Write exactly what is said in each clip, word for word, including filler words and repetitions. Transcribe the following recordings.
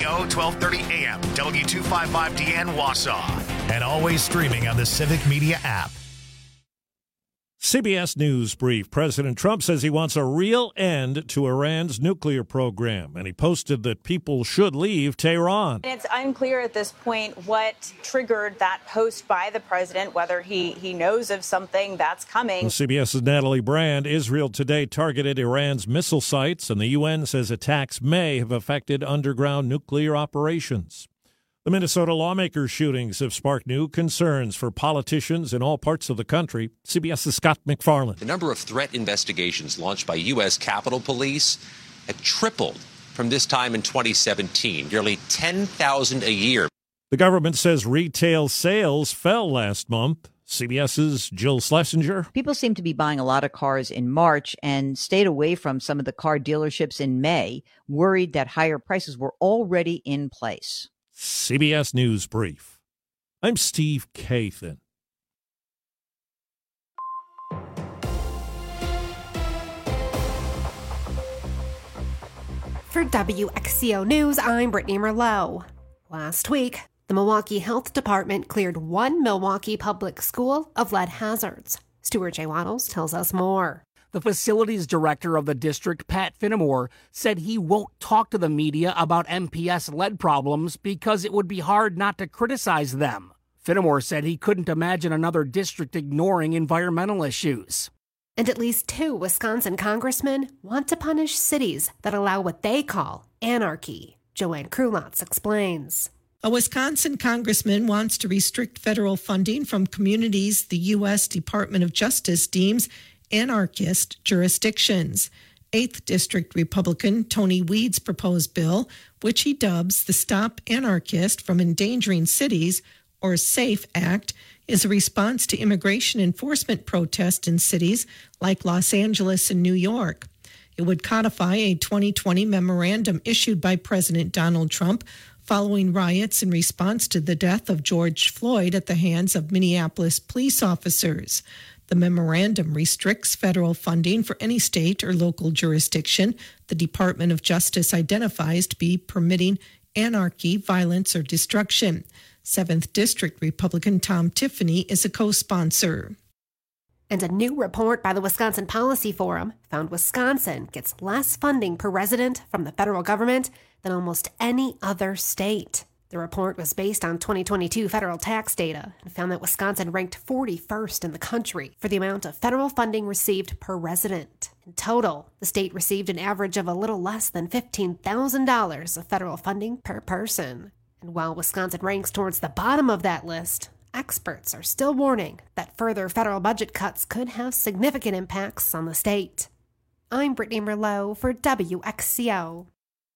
O, twelve thirty A M, W two fifty-five D N Wausau, and always streaming on the Civic Media app. C B S News Brief. President Trump says he wants a real end to Iran's nuclear program, and he posted that people should leave Tehran. It's unclear at this point what triggered that post by the president, whether he, he knows of something that's coming. CBS's Natalie Brand. Israel today targeted Iran's missile sites, and the U N says attacks may have affected underground nuclear operations. The Minnesota lawmaker shootings have sparked new concerns for politicians in all parts of the country. CBS's Scott McFarland. The number of threat investigations launched by U S. Capitol Police had tripled from this time in twenty seventeen, nearly ten thousand a year. The government says retail sales fell last month. CBS's Jill Schlesinger. People seem to be buying a lot of cars in March and stayed away from some of the car dealerships in May, worried that higher prices were already in place. C B S News Brief. I'm Steve Kathan. For W X C O News, I'm Brittany Merlot. Last week, the Milwaukee Health Department cleared one Milwaukee public school of lead hazards. Stuart J. Waddles tells us more. The facilities director of the district, Pat Finnemore, said he won't talk to the media about M P S lead problems because it would be hard not to criticize them. Finnemore said he couldn't imagine another district ignoring environmental issues. And at least two Wisconsin congressmen want to punish cities that allow what they call anarchy. Joanne Krulotz explains. A Wisconsin congressman wants to restrict federal funding from communities the U S. Department of Justice deems anarchist jurisdictions. eighth District Republican Tony Weed's proposed bill, which he dubs the Stop Anarchist from Endangering Cities, or SAFE Act, is a response to immigration enforcement protests in cities like Los Angeles and New York. It would codify a twenty twenty memorandum issued by President Donald Trump following riots in response to the death of George Floyd at the hands of Minneapolis police officers. The memorandum restricts federal funding for any state or local jurisdiction the Department of Justice identifies to be permitting anarchy, violence, or destruction. seventh District Republican Tom Tiffany is a co-sponsor. And a new report by the Wisconsin Policy Forum found Wisconsin gets less funding per resident from the federal government than almost any other state. The report was based on twenty twenty-two federal tax data and found that Wisconsin ranked forty-first in the country for the amount of federal funding received per resident. In total, the state received an average of a little less than fifteen thousand dollars of federal funding per person. And while Wisconsin ranks towards the bottom of that list, experts are still warning that further federal budget cuts could have significant impacts on the state. I'm Brittany Merlot for W X C O.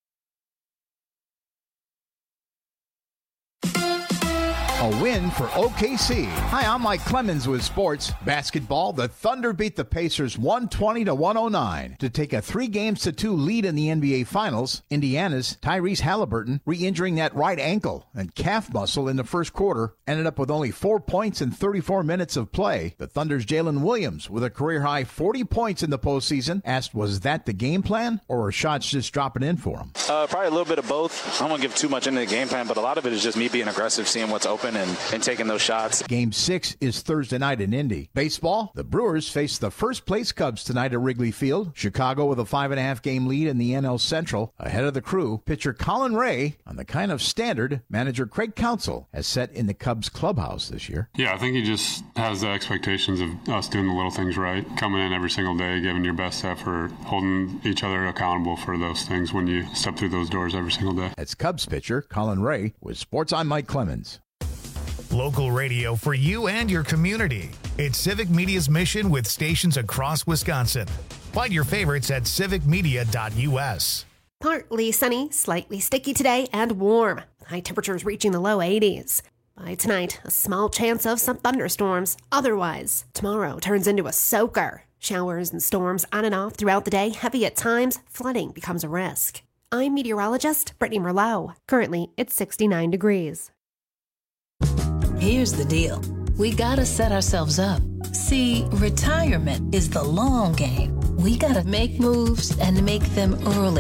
A win for O K C. Hi, I'm Mike Clemens with sports. Basketball, the Thunder beat the Pacers one twenty to one oh nine to take a three games to two lead in the N B A Finals. Indiana's Tyrese Halliburton, re-injuring that right ankle and calf muscle in the first quarter, ended up with only four points in thirty-four minutes of play. The Thunder's Jalen Williams, with a career-high forty points in the postseason, asked, was that the game plan, or were shots just dropping in for him? Uh, probably a little bit of both. I don't want to give too much into the game plan, but a lot of it is just me being aggressive, seeing what's open, And, and taking those shots. Game six is Thursday night in Indy. Baseball, the Brewers face the first-place Cubs tonight at Wrigley Field. Chicago with a five-and-a-half game lead in the N L Central. Ahead of the Crew, pitcher Colin Ray on the kind of standard manager Craig Counsell has set in the Cubs clubhouse this year. Yeah, I think he just has the expectations of us doing the little things right, coming in every single day, giving your best effort, holding each other accountable for those things when you step through those doors every single day. That's Cubs pitcher Colin Ray. With Sports, I'm Mike Clemens. Local radio for you and your community. It's Civic Media's mission with stations across Wisconsin. Find your favorites at civic media dot u s. Partly sunny, slightly sticky today, and warm. High temperatures reaching the low eighties. By tonight, a small chance of some thunderstorms. Otherwise, tomorrow turns into a soaker. Showers and storms on and off throughout the day, heavy at times. Flooding becomes a risk. I'm meteorologist Brittany Merlot. Currently, it's sixty-nine degrees. Here's the deal. We gotta set ourselves up. See, retirement is the long game. We gotta make moves and make them early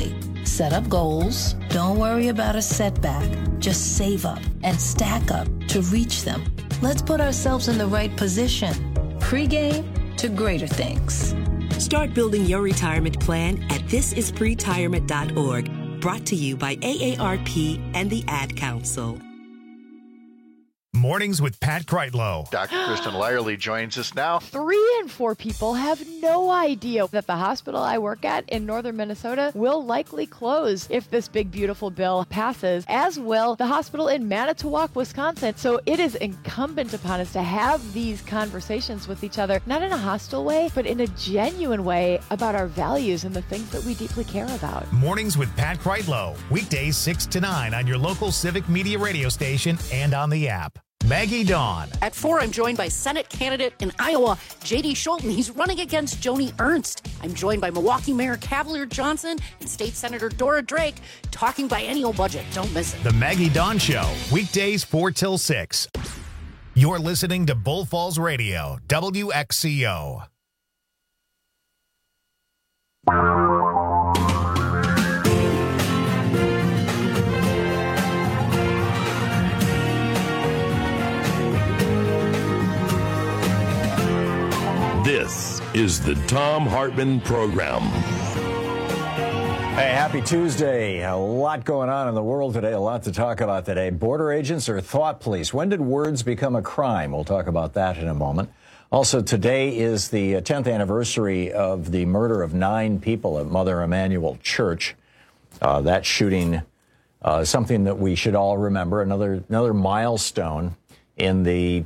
Set up goals. Don't worry about a setback. Just save up and stack up to reach them. Let's put ourselves in the right position. Pre-game to greater things. Start building your retirement plan at this is pretirement dot org. Brought to you by A A R P and the Ad Council. Mornings with Pat Kreitlow. Doctor Kristen Lyerly joins us now. Three in four people have no idea that the hospital I work at in northern Minnesota will likely close if this big, beautiful bill passes, as will the hospital in Manitowoc, Wisconsin. So it is incumbent upon us to have these conversations with each other, not in a hostile way, but in a genuine way about our values and the things that we deeply care about. Mornings with Pat Kreitlow. Weekdays six to nine on your local Civic Media radio station and on the app. Maggie Dawn. At four, I'm joined by Senate candidate in Iowa, J D Scholten. He's running against Joni Ernst. I'm joined by Milwaukee Mayor Cavalier Johnson and State Senator Dora Drake, talking biennial budget. Don't miss it. The Maggie Dawn Show, weekdays four till six. You're listening to Bull Falls Radio, W X C O. This is the Thom Hartmann Program. Hey, happy Tuesday. A lot going on in the world today, a lot to talk about today. Border agents or thought police? When did words become a crime? We'll talk about that in a moment. Also, today is the tenth anniversary of the murder of nine people at Mother Emanuel Church. Uh, that shooting, uh, something that we should all remember, another another milestone in the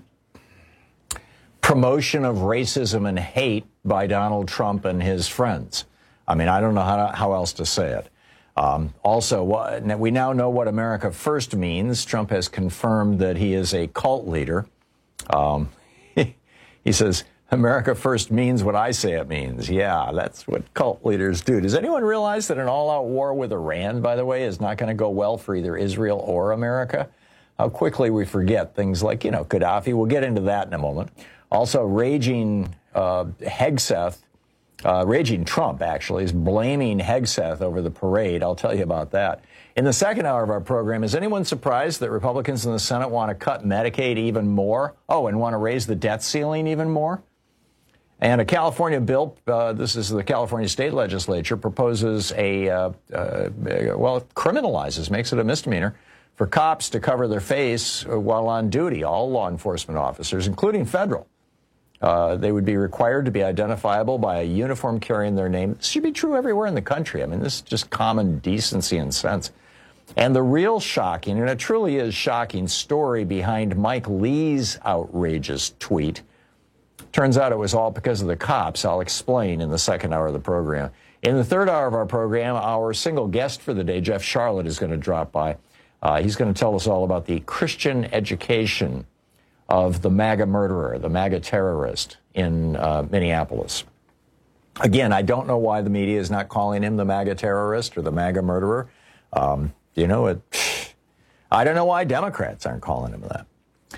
promotion of racism and hate by Donald Trump and his friends. I mean, I don't know how, to, how else to say it. Um, also, what, we now know what America First means. Trump has confirmed that he is a cult leader. Um, he, he says, America First means what I say it means. Yeah, that's what cult leaders do. Does anyone realize that an all-out war with Iran, by the way, is not going to go well for either Israel or America? How quickly we forget things like, you know, Gaddafi. We'll get into that in a moment. Also, raging uh, Hegseth, uh, raging Trump, actually, is blaming Hegseth over the parade. I'll tell you about that. In the second hour of our program, is anyone surprised that Republicans in the Senate want to cut Medicaid even more? Oh, and want to raise the debt ceiling even more? And a California bill, uh, this is the California state legislature, proposes a, uh, uh, well, it criminalizes, makes it a misdemeanor for cops to cover their face while on duty, all law enforcement officers, including federal. Uh, they would be required to be identifiable by a uniform carrying their name. This should be true everywhere in the country. I mean, this is just common decency and sense. And the real shocking, and it truly is shocking, story behind Mike Lee's outrageous tweet, turns out it was all because of the cops. I'll explain in the second hour of the program. In the third hour of our program, our single guest for the day, Jeff Charlotte, is going to drop by. Uh, he's going to tell us all about the Christian education of the MAGA murderer, the MAGA terrorist in uh, Minneapolis. Again, I don't know why the media is not calling him the MAGA terrorist or the MAGA murderer. Um, you know, it, I don't know why Democrats aren't calling him that.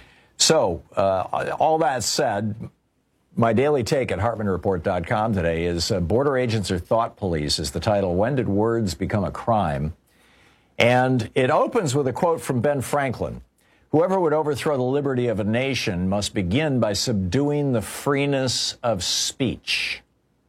So, uh, all that said, my daily take at Hartmann Report dot com today is uh, Border Agents or Thought Police is the title. When did words become a crime? And it opens with a quote from Ben Franklin. Whoever would overthrow the liberty of a nation must begin by subduing the freeness of speech.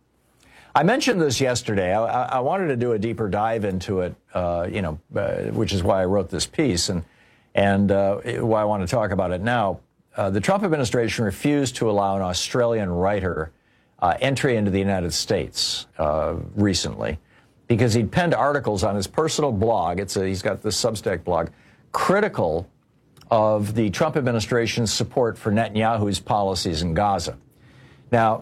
I mentioned this yesterday. I, I wanted to do a deeper dive into it, uh, you know, uh, which is why I wrote this piece and and uh, why I want to talk about it now. Uh, the Trump administration refused to allow an Australian writer uh, entry into the United States uh, recently because he'd penned articles on his personal blog. It's a, he's got this Substack blog, critical of the Trump administration's support for Netanyahu's policies in Gaza. Now,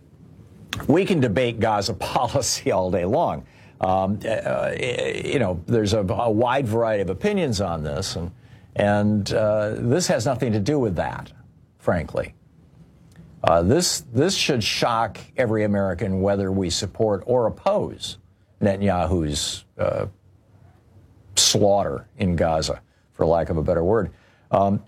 we can debate Gaza policy all day long. Um, uh, you know, there's a, a wide variety of opinions on this, and and uh, this has nothing to do with that, frankly. Uh, this this should shock every American, whether we support or oppose Netanyahu's uh, slaughter in Gaza, for lack of a better word. Um,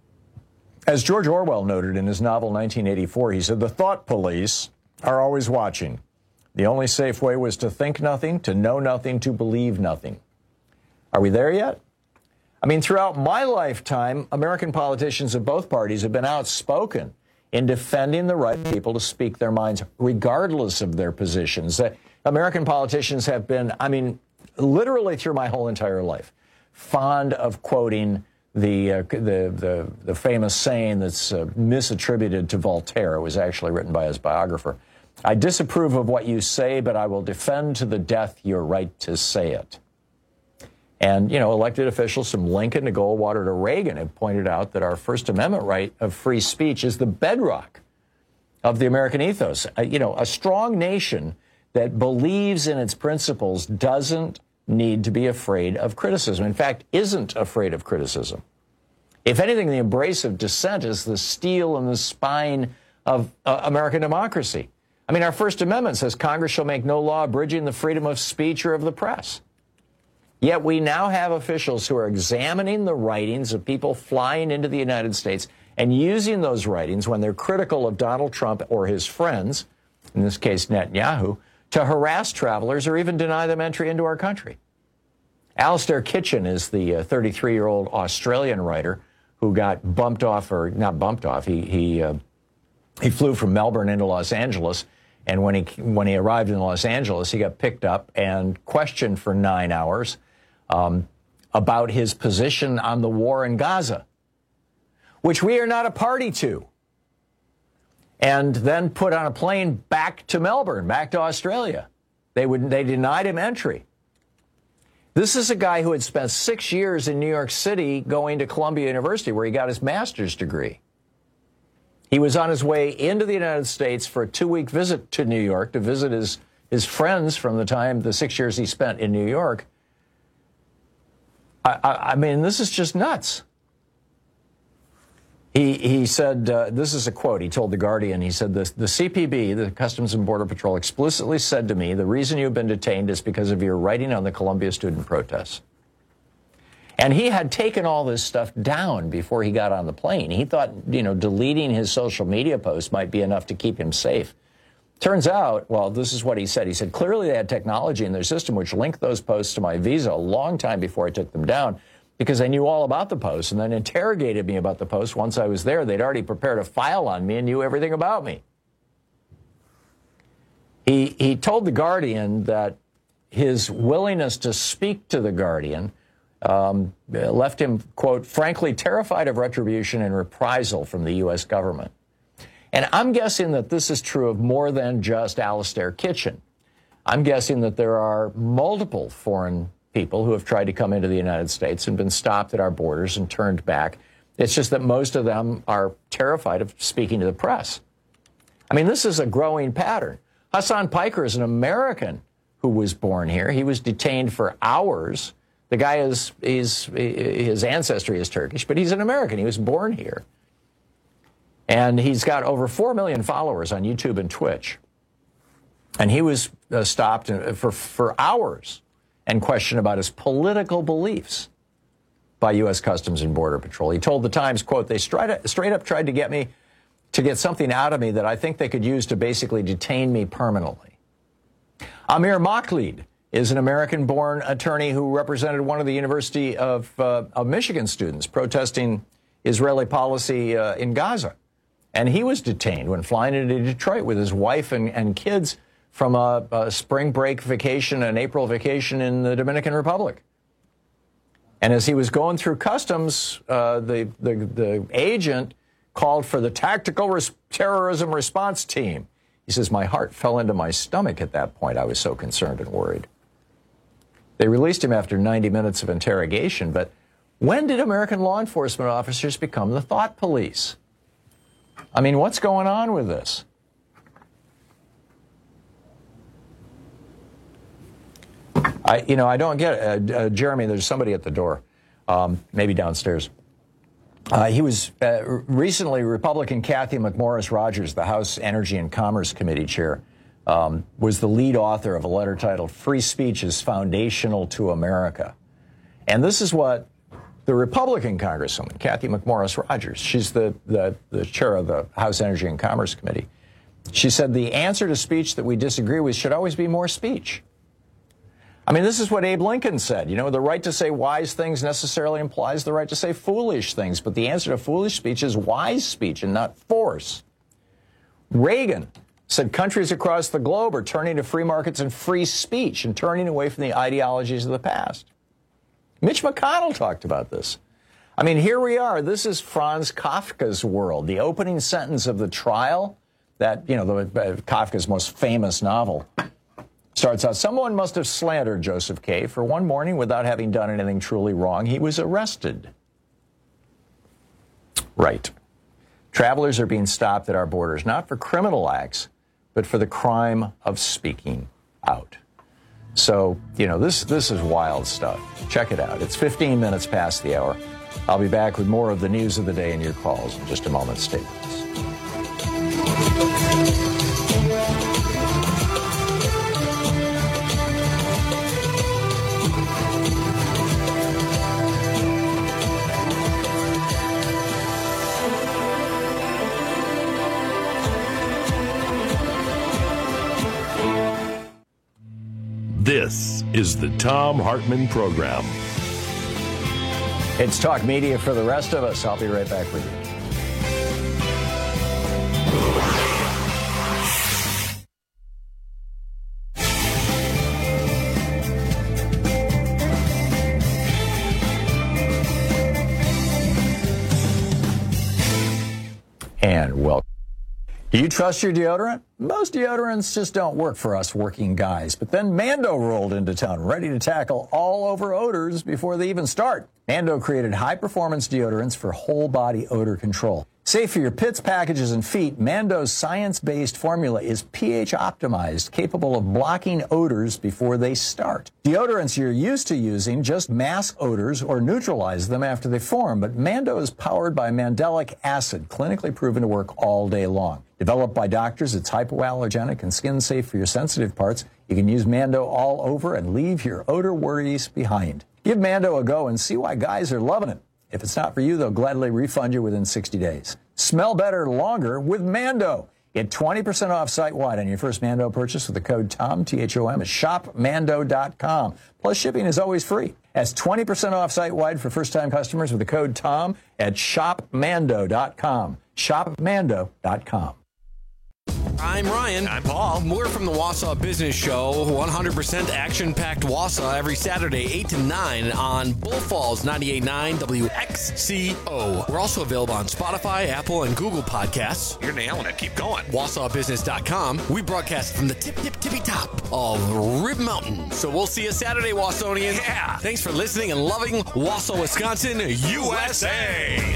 as George Orwell noted in his novel nineteen eighty-four, he said, "The thought police are always watching. The only safe way was to think nothing, to know nothing, to believe nothing. Are we there yet? I mean, throughout my lifetime, American politicians of both parties have been outspoken in defending the right of people to speak their minds, regardless of their positions. Uh, American politicians have been, I mean, literally through my whole entire life, fond of quoting the uh, the, the the famous saying that's uh, misattributed to Voltaire. It was actually written by his biographer. I disapprove of what you say, but I will defend to the death your right to say it. And, you know, elected officials from Lincoln to Goldwater to Reagan have pointed out that our First Amendment right of free speech is the bedrock of the American ethos. Uh, you know, a strong nation that believes in its principles doesn't need to be afraid of criticism. In fact, isn't afraid of criticism. If anything, the embrace of dissent is the steel and the spine of uh, American democracy. I mean, our First Amendment says Congress shall make no law abridging the freedom of speech or of the press. Yet we now have officials who are examining the writings of people flying into the United States and using those writings when they're critical of Donald Trump or his friends, in this case Netanyahu, to harass travelers or even deny them entry into our country. Alastair Kitchen is the uh, thirty-three-year-old Australian writer who got bumped off, or not bumped off, he he, uh, he flew from Melbourne into Los Angeles, and when he when he arrived in Los Angeles, he got picked up and questioned for nine hours um, about his position on the war in Gaza, which we are not a party to, and then put on a plane back to Melbourne, back to Australia. They would they denied him entry. This is a guy who had spent six years in New York City going to Columbia University, where he got his master's degree. He was on his way into the United States for a two-week visit to New York to visit his, his friends from the time, the six years he spent in New York. I, I, I mean, this is just nuts. He, he said, uh, this is a quote, he told The Guardian, he said, the, the C P B, the Customs and Border Patrol, explicitly said to me, the reason you've been detained is because of your writing on the Columbia student protests. And he had taken all this stuff down before he got on the plane. He thought, you know, deleting his social media posts might be enough to keep him safe. Turns out, well, this is what he said. He said, clearly they had technology in their system which linked those posts to my visa a long time before I took them down, because they knew all about the posts and then interrogated me about the posts once I was there. They'd already prepared a file on me and knew everything about me. He, he told The Guardian that his willingness to speak to The Guardian um, left him, quote, frankly terrified of retribution and reprisal from the U S government. And I'm guessing that this is true of more than just Alastair Kitchen. I'm guessing that there are multiple foreign people who have tried to come into the United States and been stopped at our borders and turned back. It's just that most of them are terrified of speaking to the press. I mean, this is a growing pattern. Hassan Piker is an American who was born here. He was detained for hours. The guy is, is his ancestry is Turkish, but he's an American. He was born here. And he's got over four million followers on YouTube and Twitch. And he was uh, stopped for, for hours and questioned about his political beliefs by U S Customs and Border Patrol. He told the Times, quote, they straight up, straight up tried to get me to get something out of me that I think they could use to basically detain me permanently. Amir Makhlid is an American-born attorney who represented one of the University of, uh, of Michigan students protesting Israeli policy uh, in Gaza. And he was detained when flying into Detroit with his wife and, and kids from a, a spring break vacation, an April vacation in the Dominican Republic. And as he was going through customs, uh, the, the, the agent called for the Tactical Res- Terrorism Response Team. He says, my heart fell into my stomach at that point. I was so concerned and worried. They released him after ninety minutes of interrogation, but when did American law enforcement officers become the thought police? I mean, what's going on with this? I, you know, I don't get it. Uh, uh, Jeremy, there's somebody at the door, um, maybe downstairs. Uh, he was uh, recently Republican Cathy McMorris Rodgers, the House Energy and Commerce Committee chair, um, was the lead author of a letter titled Free Speech is Foundational to America. And this is what the Republican Congresswoman, Cathy McMorris Rodgers, she's the, the, the chair of the House Energy and Commerce Committee, She said the answer to speech that we disagree with should always be more speech. I mean, this is what Abe Lincoln said. You know, the right to say wise things necessarily implies the right to say foolish things, but the answer to foolish speech is wise speech and not force. Reagan said countries across the globe are turning to free markets and free speech and turning away from the ideologies of the past. Mitch McConnell talked about this. I mean, here we are. This is Franz Kafka's world. The opening sentence of the trial, that, you know, the, uh, Kafka's most famous novel, starts out, someone must have slandered Joseph K. For one morning, without having done anything truly wrong, he was arrested. Right. Travelers are being stopped at our borders, not for criminal acts, but for the crime of speaking out. So, you know, this, this is wild stuff. Check it out. It's fifteen minutes past the hour. I'll be back with more of the news of the day and your calls in just a moment. Stay with us. This is the Thom Hartmann Program. It's talk media for the rest of us. I'll be right back with you. And welcome. Do you trust your deodorant? Most deodorants just don't work for us working guys. But then Mando rolled into town, ready to tackle all over odors before they even start. Mando created high-performance deodorants for whole-body odor control. Safe for your pits, packages, and feet, Mando's science-based formula is pH-optimized, capable of blocking odors before they start. Deodorants you're used to using just mask odors or neutralize them after they form, but Mando is powered by mandelic acid, clinically proven to work all day long. Developed by doctors, it's hypoallergenic and skin-safe for your sensitive parts. You can use Mando all over and leave your odor worries behind. Give Mando a go and see why guys are loving it. If it's not for you, they'll gladly refund you within sixty days. Smell better longer with Mando. Get twenty percent off site-wide on your first Mando purchase with the code TOM, T H O M, at shop mando dot com. Plus, shipping is always free. That's twenty percent off site-wide for first-time customers with the code TOM at shop mando dot com. shop mando dot com. I'm Ryan. I'm Paul. We're from the Wausau Business Show. one hundred percent action-packed Wausau every Saturday, eight to nine on Bull Falls ninety-eight point nine W X C O. We're also available on Spotify, Apple, and Google Podcasts. You're nailing it. Keep going. Wausau Business dot com. We broadcast from the tip, tip, tippy top of Rib Mountain. So we'll see you Saturday, Wausonians. Yeah. Thanks for listening and loving Wausau, Wisconsin, U S A.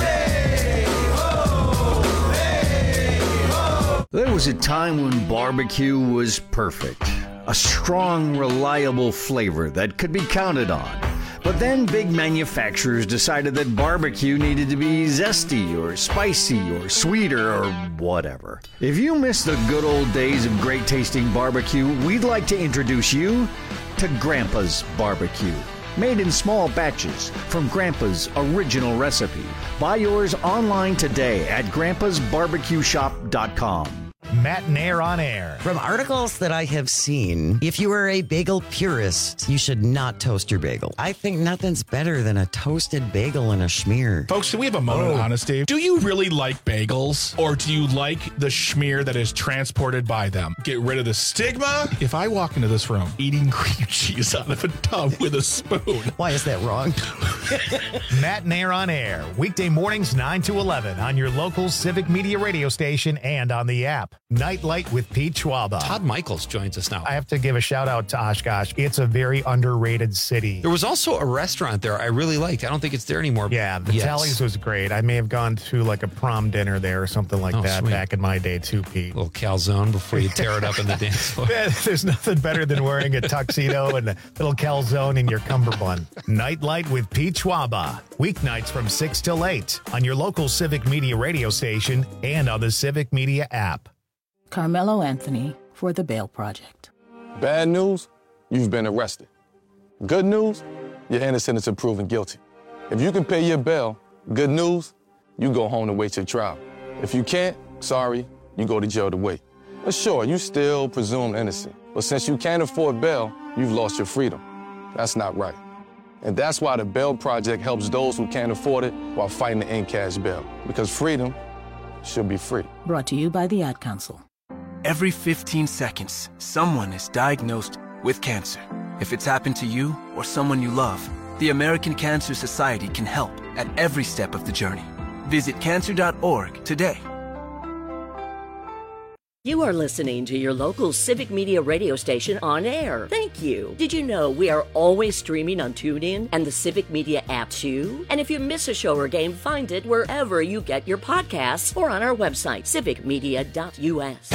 There was a time when barbecue was perfect. A strong, reliable flavor that could be counted on. But then big manufacturers decided that barbecue needed to be zesty or spicy or sweeter or whatever. If you miss the good old days of great tasting barbecue, we'd like to introduce you to Grandpa's Barbecue. Made in small batches from Grandpa's original recipe. Buy yours online today at grandpas barbecue shop dot com. Matt Nair on air. From articles that I have seen, if you are a bagel purist, you should not toast your bagel. I think nothing's better than a toasted bagel and a schmear. Folks, can we have a moment oh. of honesty? Do you really like bagels, or do you like the schmear that is transported by them? Get rid of the stigma. If I walk into this room eating cream cheese out of a tub with a spoon. Why is that wrong? Matt Nair on air. Weekday mornings nine to eleven on your local Civic Media radio station and on the app. Nightlight with Pete Schwaba. Todd Michaels joins us now. I have to give a shout out to Oshkosh. It's a very underrated city. There was also a restaurant there I really liked. I don't think it's there anymore. Yeah, the yes. Tallies was great. I may have gone to like a prom dinner there or something like oh, that sweet. back in my day too, Pete. A little calzone before you tear it up in the dance floor. There's nothing better than wearing a tuxedo and a little calzone in your cummerbund. Nightlight with Pete Schwaba. Weeknights from six till eight on your local Civic Media radio station and on the Civic Media app. Carmelo Anthony for the Bail Project. Bad news, you've been arrested. Good news, you're innocent until proven guilty. If you can pay your bail, good news, you go home and wait your trial. If you can't, sorry, you go to jail to wait. But sure, you still presumed innocent. But since you can't afford bail, you've lost your freedom. That's not right. And that's why the Bail Project helps those who can't afford it while fighting to end cash bail. Because freedom should be free. Brought to you by the Ad Council. Every fifteen seconds, someone is diagnosed with cancer. If it's happened to you or someone you love, the American Cancer Society can help at every step of the journey. Visit cancer dot org today. You are listening to your local Civic Media radio station on air. Thank you. Did you know we are always streaming on TuneIn and the Civic Media app too? And if you miss a show or game, find it wherever you get your podcasts or on our website, civic media dot u s.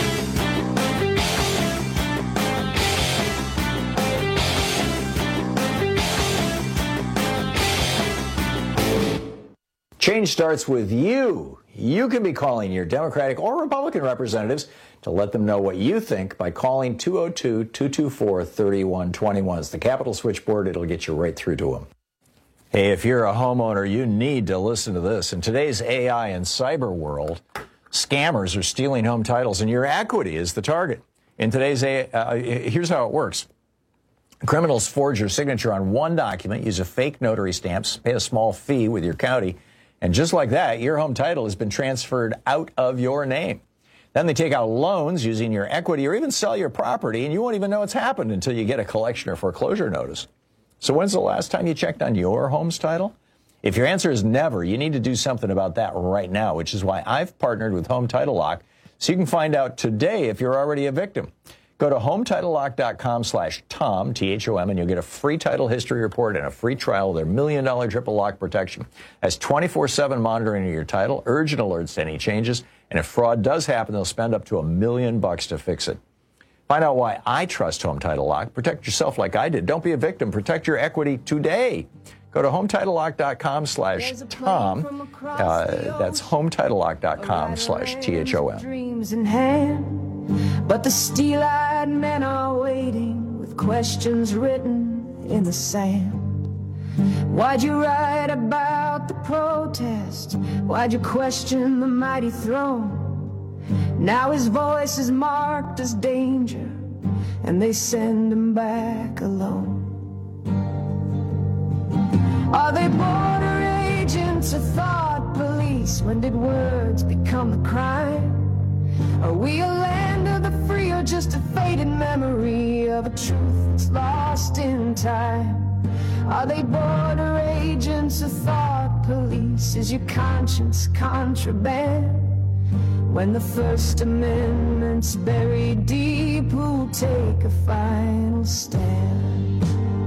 Change starts with you. You can be calling your Democratic or Republican representatives to let them know what you think by calling two oh two, two two four, three one two one. It's the Capitol switchboard. It'll get you right through to them. Hey, if you're a homeowner, you need to listen to this. In today's A I and cyber world, scammers are stealing home titles, and your equity is the target. In today's A I, uh, here's how it works. Criminals forge your signature on one document, use a fake notary stamp, pay a small fee with your county, and just like that, your home title has been transferred out of your name. Then they take out loans using your equity or even sell your property, and you won't even know it's happened until you get a collection or foreclosure notice. So when's the last time you checked on your home's title? If your answer is never, you need to do something about that right now, which is why I've partnered with Home Title Lock, so you can find out today if you're already a victim. Go to home title lock dot com slash Tom, T H O M, and you'll get a free title history report and a free trial of their million dollar triple lock protection. Has twenty-four seven monitoring of your title, urgent alerts to any changes, and if fraud does happen, they'll spend up to a million bucks to fix it. Find out why I trust Home Title Lock. Protect yourself like I did. Don't be a victim. Protect your equity today. Go to home title lock dot com slash Tom. Uh, that's home title lock dot com slash T H O M. Dreams in hand. But the steel-eyed men are waiting with questions written in the sand. Why'd you write about the protest? Why'd you question the mighty throne? Now his voice is marked as danger, and they send him back alone. Are they border agents or thought police? When did words become the crime? Are we a land of the free or just a faded memory of a truth that's lost in time? Are they border agents or thought police? Is your conscience contraband? When the First Amendment's buried deep, who'll take a final stand?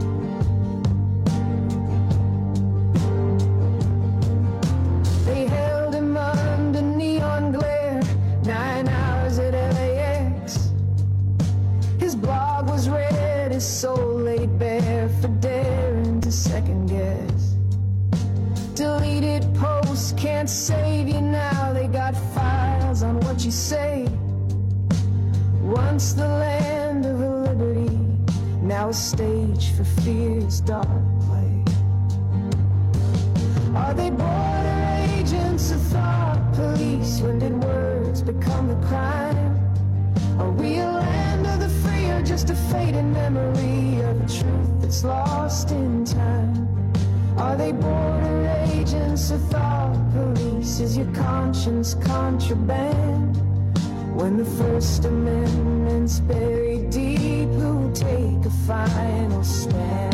They held him under neon glare, nine hours at L A X. His blog was read, his soul laid bare for daring to second guess. Deleted posts can't save you now, they got files on what you say. Once the land of liberty, now a stage for fear's dark play. Are they border agents or thought police? When did words become the crime? Are we a land of the free or just a faded memory of a truth that's lost in time? Are they border agents or thought police? Is your conscience contraband? When the First Amendment's buried deep, who'll take a final stand?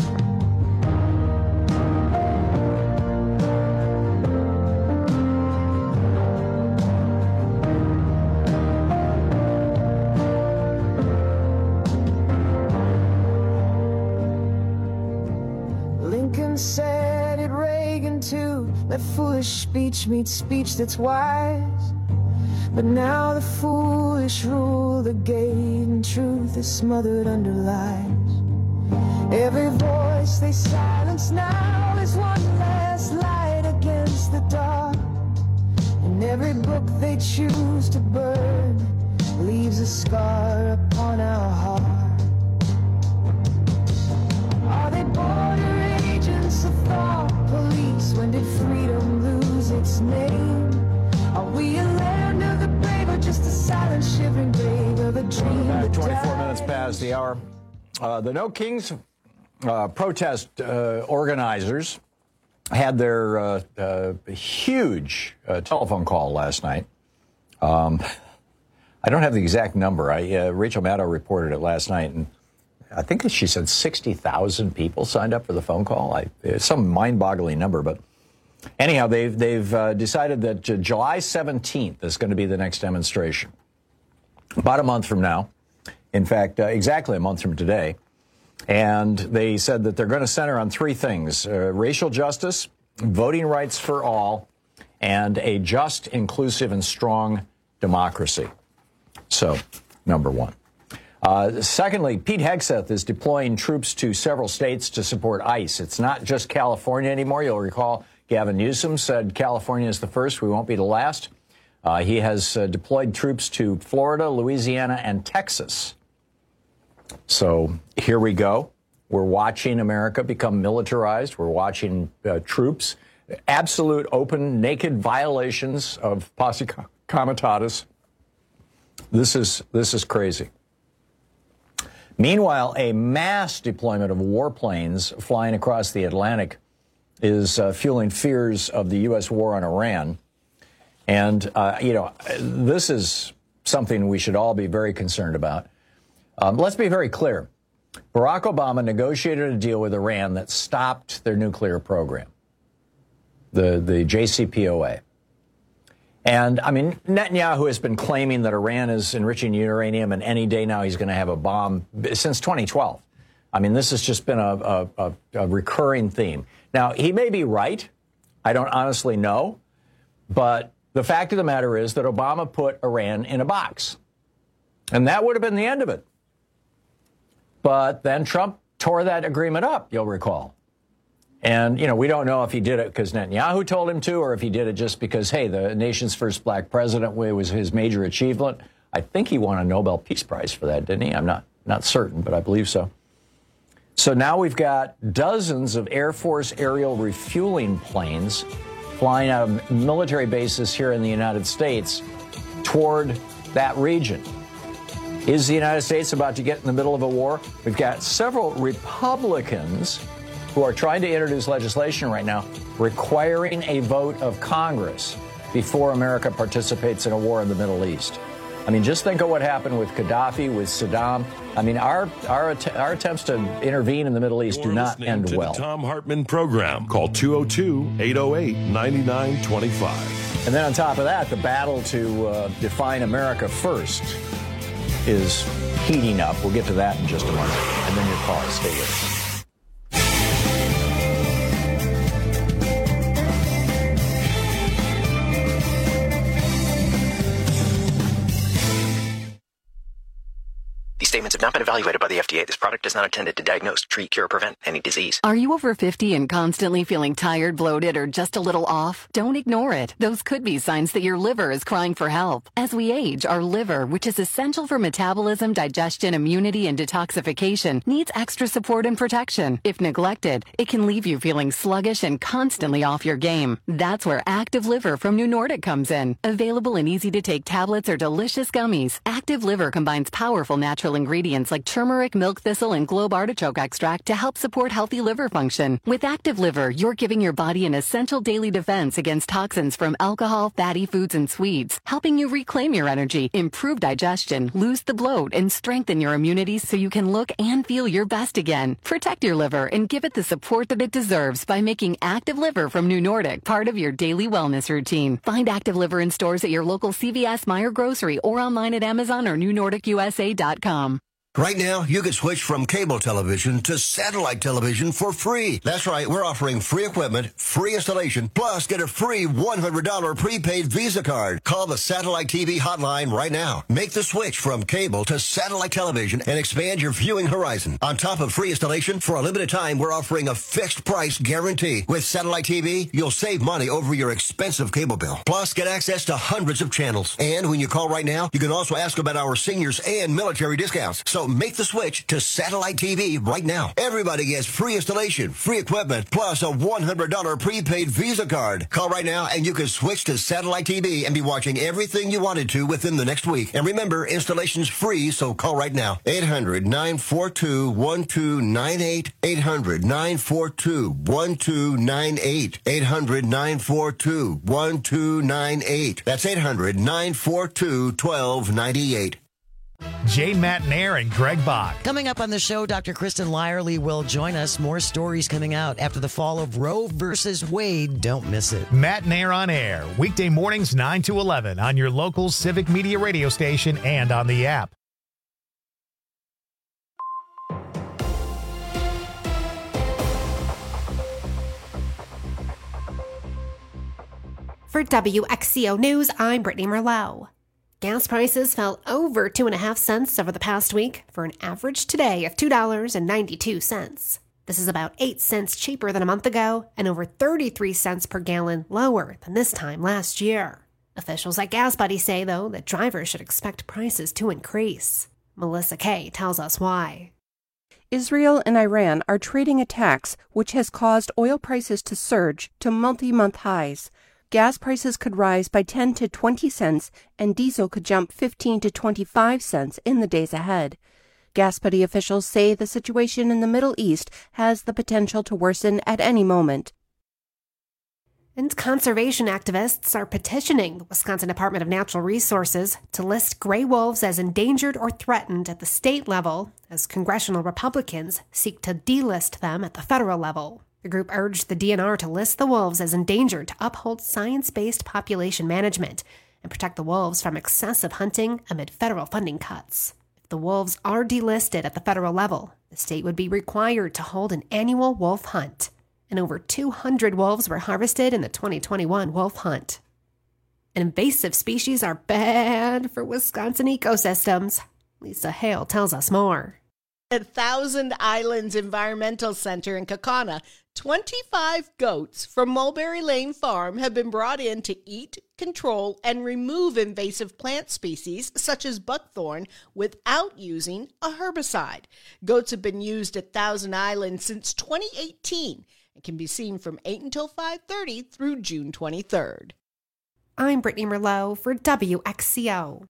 Lincoln said it, Reagan too, let foolish speech meet speech that's wise. But now the foolish rule the gate, and truth is smothered under lies. Every voice they silence now is one last light against the dark, and every book they choose to burn leaves a scar upon our heart. Are they border agents or thought police? When did freedom lose its name? Are we a land of the brave or just a the hour. Uh, the No Kings uh, protest uh, organizers had their uh, uh, huge uh, telephone call last night. Um, I don't have the exact number. I, uh, Rachel Maddow reported it last night, and I think she said sixty thousand people signed up for the phone call. I, it's some mind-boggling number, but anyhow, they've, they've uh, decided that uh, July seventeenth is going to be the next demonstration. About a month from now. In fact, uh, exactly a month from today. And they said that they're going to center on three things: uh, racial justice, voting rights for all, and a just, inclusive, and strong democracy. So, number one. Uh, secondly, Pete Hegseth is deploying troops to several states to support ICE. It's not just California anymore. You'll recall Gavin Newsom said California is the first. We won't be the last. Uh, he has uh, deployed troops to Florida, Louisiana, and Texas. So here we go. We're watching America become militarized. We're watching uh, troops, absolute, open, naked violations of posse comitatus. This is this is crazy. Meanwhile, a mass deployment of warplanes flying across the Atlantic is uh, fueling fears of the U S war on Iran. And, uh, you know, this is something we should all be very concerned about. Um, let's be very clear. Barack Obama negotiated a deal with Iran that stopped their nuclear program, the, the J C P O A. And, I mean, Netanyahu has been claiming that Iran is enriching uranium, and any day now he's going to have a bomb since twenty twelve. I mean, this has just been a, a, a, a recurring theme. Now, he may be right. I don't honestly know. But the fact of the matter is that Obama put Iran in a box. And that would have been the end of it. But then Trump tore that agreement up, you'll recall. And, you know, we don't know if he did it because Netanyahu told him to, or if he did it just because, hey, the nation's first black president was his major achievement. I think he won a Nobel Peace Prize for that, didn't he? I'm not, not certain, but I believe so. So now we've got dozens of Air Force aerial refueling planes flying out of military bases here in the United States toward that region. Is the United States about to get in the middle of a war? We've got several Republicans who are trying to introduce legislation right now requiring a vote of Congress before America participates in a war in the Middle East. I mean, just think of what happened with Gaddafi, with Saddam. I mean, our our, att- our attempts to intervene in the Middle East You're do not end to well. The Thom Hartmann program. Call two oh two, eight oh eight, nine nine two five. And then on top of that, the battle to uh, define America first is heating up. We'll get to that in just a moment. And then your call. Stay with us. These statements have not been evaluated by the F D A. This product is not intended to diagnose, treat, cure, or prevent any disease. Are you over fifty and constantly feeling tired, bloated, or just a little off? Don't ignore it. Those could be signs that your liver is crying for help. As we age, our liver, which is essential for metabolism, digestion, immunity, and detoxification, needs extra support and protection. If neglected, it can leave you feeling sluggish and constantly off your game. That's where Active Liver from New Nordic comes in. Available in easy-to-take tablets or delicious gummies, Active Liver combines powerful natural ingredients like turmeric, milk thistle, and globe artichoke extract to help support healthy liver function. With Active Liver, you're giving your body an essential daily defense against toxins from alcohol, fatty foods, and sweets, helping you reclaim your energy, improve digestion, lose the bloat, and strengthen your immunity so you can look and feel your best again. Protect your liver and give it the support that it deserves by making Active Liver from New Nordic part of your daily wellness routine. Find Active Liver in stores at your local C V S, Meijer Grocery, or online at Amazon or new nordic u s a dot com. Right now, you can switch from cable television to satellite television for free. That's right, we're offering free equipment, free installation, plus get a free one hundred dollars prepaid Visa card. Call the Satellite T V hotline right now. Make the switch from cable to satellite television and expand your viewing horizon. On top of free installation, for a limited time, we're offering a fixed price guarantee. With Satellite T V, you'll save money over your expensive cable bill. Plus, get access to hundreds of channels. And when you call right now, you can also ask about our seniors and military discounts. So So make the switch to satellite T V right now. Everybody gets free installation, free equipment, plus a one hundred dollars prepaid Visa card. Call right now and you can switch to satellite T V and be watching everything you wanted to within the next week. And remember, installation's free, so call right now. eight hundred, nine four two, one two nine eight. eight hundred, nine four two, one two nine eight. eight hundred, nine four two, one two nine eight. That's eight hundred, nine four two, one two nine eight. Jay Matnair and Greg Bach. Coming up on the show, Doctor Kristen Lyerly will join us. More stories coming out after the fall of Roe versus Wade. Don't miss it. Matnair on air, weekday mornings nine to eleven on your local Civic Media radio station and on the app. For W X C O News, I'm Brittany Merlot. Gas prices fell over two and a half cents over the past week for an average today of two dollars and ninety-two cents. This is about eight cents cheaper than a month ago and over thirty-three cents per gallon lower than this time last year. Officials at Gas Buddy say, though, that drivers should expect prices to increase. Melissa Kay tells us why. Israel and Iran are trading a tax which has caused oil prices to surge to multi-month highs. Gas prices could rise by ten to twenty cents, and diesel could jump fifteen to twenty-five cents in the days ahead. Gas Buddy officials say the situation in the Middle East has the potential to worsen at any moment. And conservation activists are petitioning the Wisconsin Department of Natural Resources to list gray wolves as endangered or threatened at the state level, as congressional Republicans seek to delist them at the federal level. The group urged the D N R to list the wolves as endangered to uphold science-based population management and protect the wolves from excessive hunting amid federal funding cuts. If the wolves are delisted at the federal level, the state would be required to hold an annual wolf hunt. And over two hundred wolves were harvested in the twenty twenty-one wolf hunt. And invasive species are bad for Wisconsin ecosystems. Lisa Hale tells us more. At Thousand Islands Environmental Center in Kaukauna, twenty-five goats from Mulberry Lane Farm have been brought in to eat, control, and remove invasive plant species such as buckthorn without using a herbicide. Goats have been used at Thousand Islands since twenty eighteen and can be seen from eight until five thirty through June twenty-third. I'm Brittany Merlot for W X C O.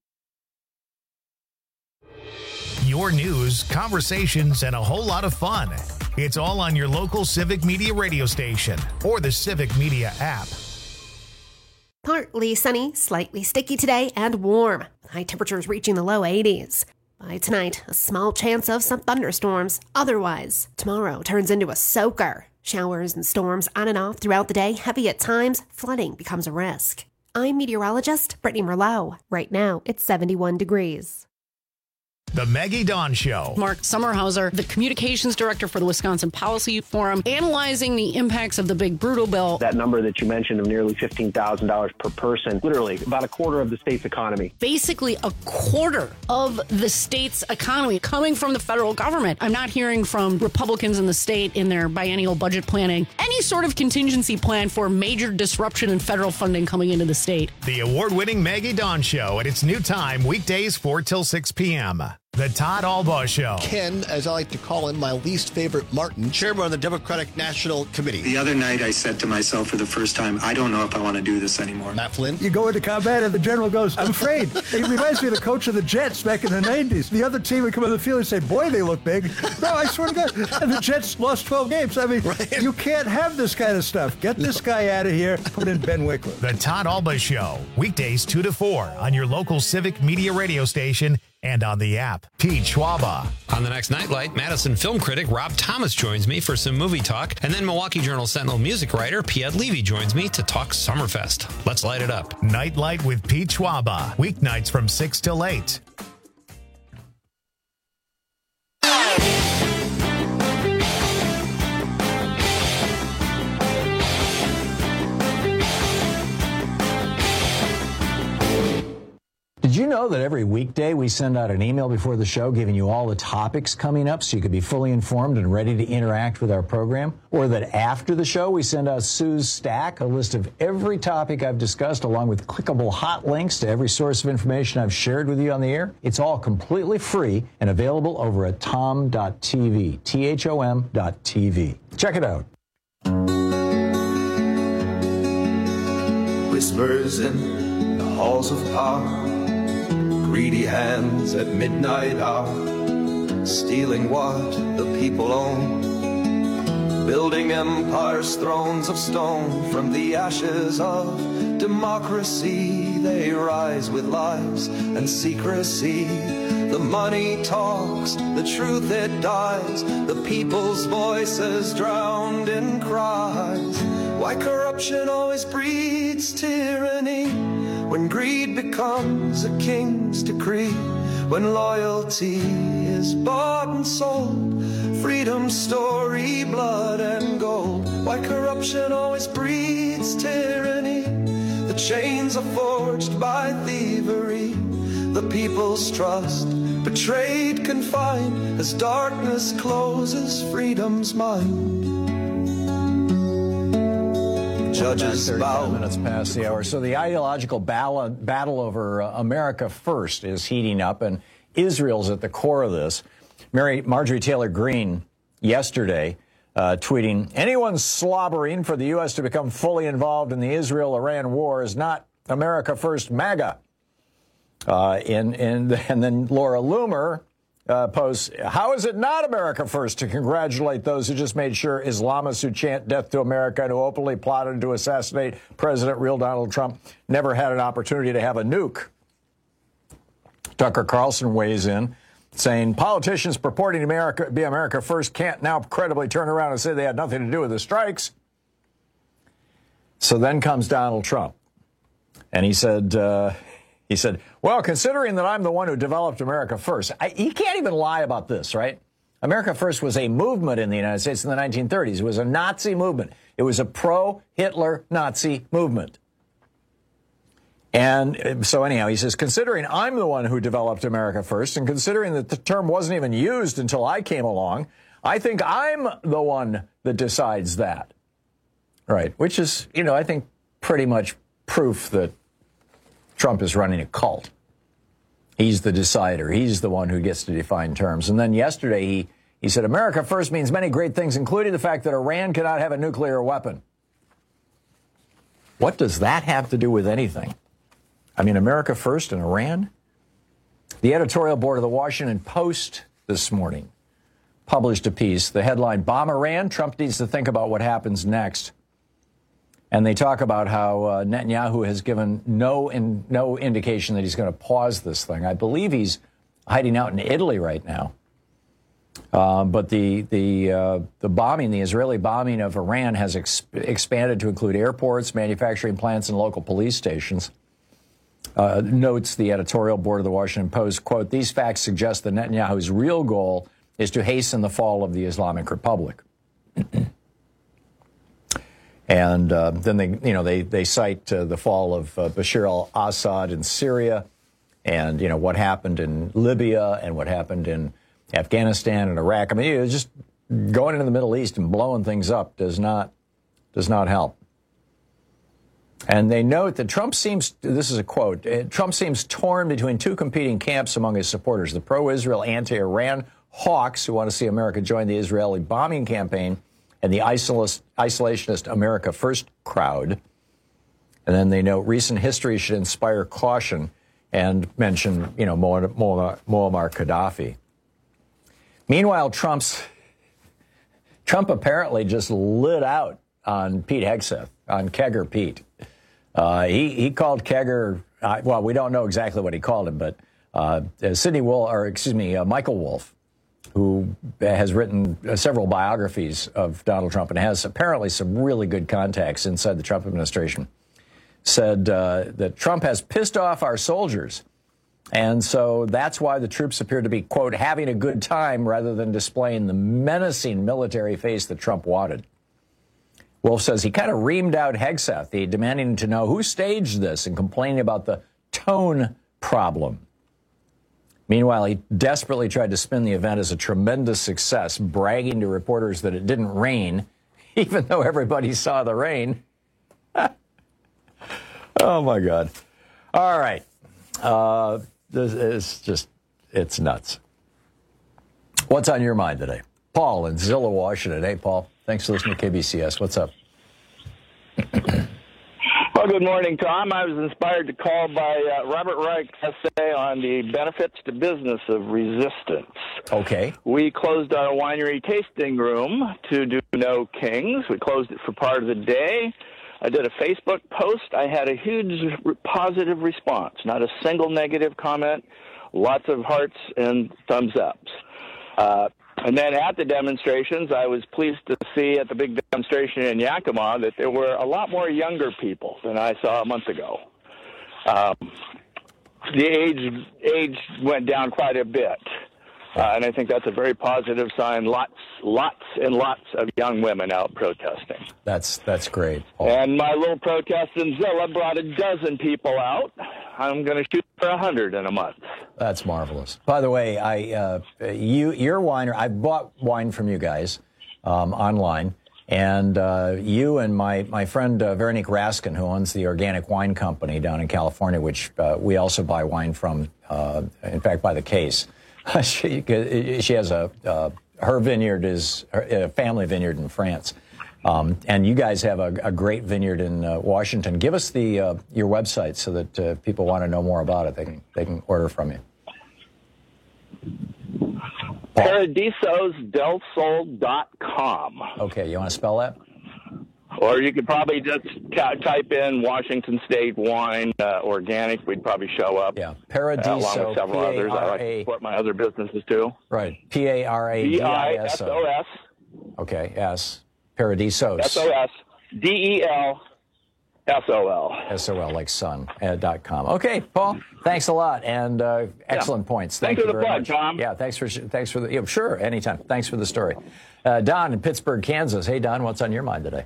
Your news, conversations, and a whole lot of fun. It's all on your local Civic Media radio station or the Civic Media app. Partly sunny, slightly sticky today, and warm. High temperatures reaching the low eighties. By tonight, a small chance of some thunderstorms. Otherwise, tomorrow turns into a soaker. Showers and storms on and off throughout the day, heavy at times, flooding becomes a risk. I'm meteorologist Brittany Merlot. Right now, it's seventy-one degrees. The Maggie Dawn Show. Mark Sommerhauser, the communications director for the Wisconsin Policy Forum, analyzing the impacts of the big brutal bill. That number that you mentioned of nearly fifteen thousand dollars per person, literally about a quarter of the state's economy. Basically a quarter of the state's economy coming from the federal government. I'm not hearing from Republicans in the state in their biennial budget planning any sort of contingency plan for major disruption in federal funding coming into the state. The award-winning Maggie Dawn Show at its new time, weekdays four till six p.m. The Todd Albaugh Show. Ken, as I like to call him, my least favorite Martin, chairman of the Democratic National Committee. The other night I said to myself for the first time, I don't know if I want to do this anymore. Matt Flynn. You go into combat and the general goes, I'm afraid. It reminds me of the coach of the Jets back in the nineties. The other team would come on the field and say, boy, they look big. No, I swear to God. And the Jets lost twelve games. I mean, right. You can't have this kind of stuff. Get no. this guy out of here. Put in Ben Wickler. The Todd Albaugh Show. Weekdays two to four on your local Civic Media radio station and on the app. Pete Schwaba. On the next Nightlight, Madison film critic Rob Thomas joins me for some movie talk, and then Milwaukee Journal Sentinel music writer Piet Levy joins me to talk Summerfest. Let's light it up. Nightlight with Pete Schwaba. Weeknights from six till eight. Did you know that every weekday we send out an email before the show giving you all the topics coming up so you could be fully informed and ready to interact with our program? Or that after the show we send out Sue's Stack, a list of every topic I've discussed along with clickable hot links to every source of information I've shared with you on the air? It's all completely free and available over at tom dot t v, T H O M dot T V. Check it out. Whispers in the halls of power, greedy hands at midnight hour, stealing what the people own, building empires, thrones of stone. From the ashes of democracy they rise with lies and secrecy. The money talks, the truth it dies, the people's voices drowned in cries. Why corruption always breeds tyranny, when greed becomes a king's decree, when loyalty is bought and sold, freedom's story, blood and gold. Why corruption always breeds tyranny, the chains are forged by thievery, the people's trust betrayed, confined, as darkness closes freedom's mind. Judges bow. Minutes past the hour. So the ideological battle, battle over uh, America First is heating up, and Israel's at the core of this. Mary, Marjorie Taylor Greene yesterday uh, tweeting, anyone slobbering for the U S to become fully involved in the Israel-Iran war is not America First MAGA. Uh, in, in, and then Laura Loomer uh, posts, how is it not America First to congratulate those who just made sure Islamists who chant death to America and who openly plotted to assassinate President real Donald Trump never had an opportunity to have a nuke? Tucker Carlson weighs in, saying politicians purporting to America, be America First can't now credibly turn around and say they had nothing to do with the strikes. So then comes Donald Trump, and he said... Uh, He said, well, considering that I'm the one who developed America First, I, he can't even lie about this, right? America First was a movement in the United States in the nineteen thirties. It was a Nazi movement. It was a pro-Hitler Nazi movement. And so anyhow, he says, considering I'm the one who developed America First and considering that the term wasn't even used until I came along, I think I'm the one that decides that. Right. Which is, you know, I think pretty much proof that Trump is running a cult. He's the decider. He's the one who gets to define terms. And then yesterday he, he said, America First means many great things, including the fact that Iran cannot have a nuclear weapon. What does that have to do with anything? I mean, America First and Iran? The editorial board of the Washington Post this morning published a piece. The headline, Bomb Iran, Trump needs to think about what happens next. And they talk about how uh, Netanyahu has given no in, no indication that he's going to pause this thing. I believe he's hiding out in Italy right now. Uh, but the the uh, the bombing, the Israeli bombing of Iran, has ex- expanded to include airports, manufacturing plants, and local police stations. Uh, notes the editorial board of the Washington Post, quote, these facts suggest that Netanyahu's real goal is to hasten the fall of the Islamic Republic. And uh, then they, you know, they they cite uh, the fall of uh, Bashar al-Assad in Syria, and you know what happened in Libya and what happened in Afghanistan and Iraq. I mean, you know, just going into the Middle East and blowing things up does not does not help. And they note that Trump seems, this is a quote, Trump seems torn between two competing camps among his supporters: the pro-Israel, anti-Iran hawks who want to see America join the Israeli bombing campaign, and the isolationist America First crowd. And then they note recent history should inspire caution and mention, you know, Muammar, Muammar Gaddafi. Meanwhile, Trump's Trump apparently just lit out on Pete Hegseth, on Kegger Pete. Uh, he he called Kegger, uh, well, we don't know exactly what he called him, but uh, Sidney Wolf, or excuse me, uh, Michael Wolff, who has written uh, several biographies of Donald Trump and has apparently some really good contacts inside the Trump administration, said uh, that Trump has pissed off our soldiers. And so that's why the troops appear to be, quote, having a good time rather than displaying the menacing military face that Trump wanted. Wolf says he kind of reamed out Hegseth, he demanding to know who staged this and complaining about the tone problem. Meanwhile, he desperately tried to spin the event as a tremendous success, bragging to reporters that it didn't rain, even though everybody saw the rain. Oh, my God. All right. Uh, this is just, it's nuts. What's on your mind today? Paul in Zillow, Washington. Hey, Paul. Thanks for listening to K B C S. What's up? Well, good morning, Tom. I was inspired to call by uh, Robert Reich's essay on the benefits to business of resistance. Okay. We closed our winery tasting room to do No Kings. We closed it for part of the day. I did a Facebook post. I had a huge positive response, not a single negative comment, lots of hearts and thumbs ups. Uh, and then at the demonstrations, I was pleased to see at the big demonstration in Yakima that there were a lot more younger people than I saw a month ago. Um, the age age went down quite a bit, uh, and I think that's a very positive sign. Lots, lots and lots of young women out protesting. That's that's great, Paul. And my little protest in Zilla brought a dozen people out. I'm going to shoot for a hundred in a month. That's marvelous. By the way, I uh, you your wine. I bought wine from you guys um, online, and uh, you and my my friend uh, Veronique Raskin, who owns the Organic Wine Company down in California, which uh, we also buy wine from. Uh, in fact, by the case, she she has a uh, her vineyard is a family vineyard in France. Um, and you guys have a, a great vineyard in uh, Washington. Give us the uh, your website so that uh, people want to know more about it. They can they can order from you. Paradisos del Sol dot com. Okay, you want to spell that? Or you could probably just t- type in Washington State wine uh, organic. We'd probably show up. Yeah, Paradiso. Uh, along with several others. I like to support my other businesses too. Right. P A R A D I S O. D I S O S. Okay. S. Paradisos. S O S D E L S O L. S O L, like sun, uh, dot com. Okay, Paul, thanks a lot, and uh, excellent yeah. points. Thank Thanks you for the very plug, much. Tom. Yeah, thanks for thanks for the yeah, sure, anytime. Thanks for the story. Uh, Don in Pittsburgh, Kansas. Hey, Don, what's on your mind today?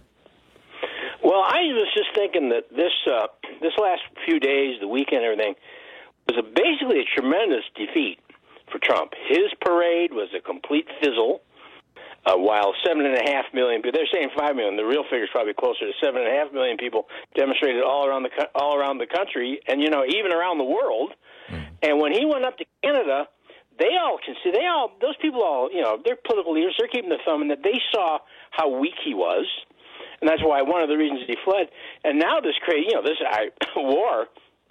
Well, I was just thinking that this uh, this last few days, the weekend, everything, was a, basically a tremendous defeat for Trump. His parade was a complete fizzle. Uh, while seven and a half million people, they're saying five million. The real figure is probably closer to seven and a half million people demonstrated all around the all around the country, and you know even around the world. Mm. And when he went up to Canada, they all can see they all those people all you know they're political leaders. They're keeping the thumb, and that they saw how weak he was, and that's why one of the reasons he fled. And now this crazy, you know, this I, war.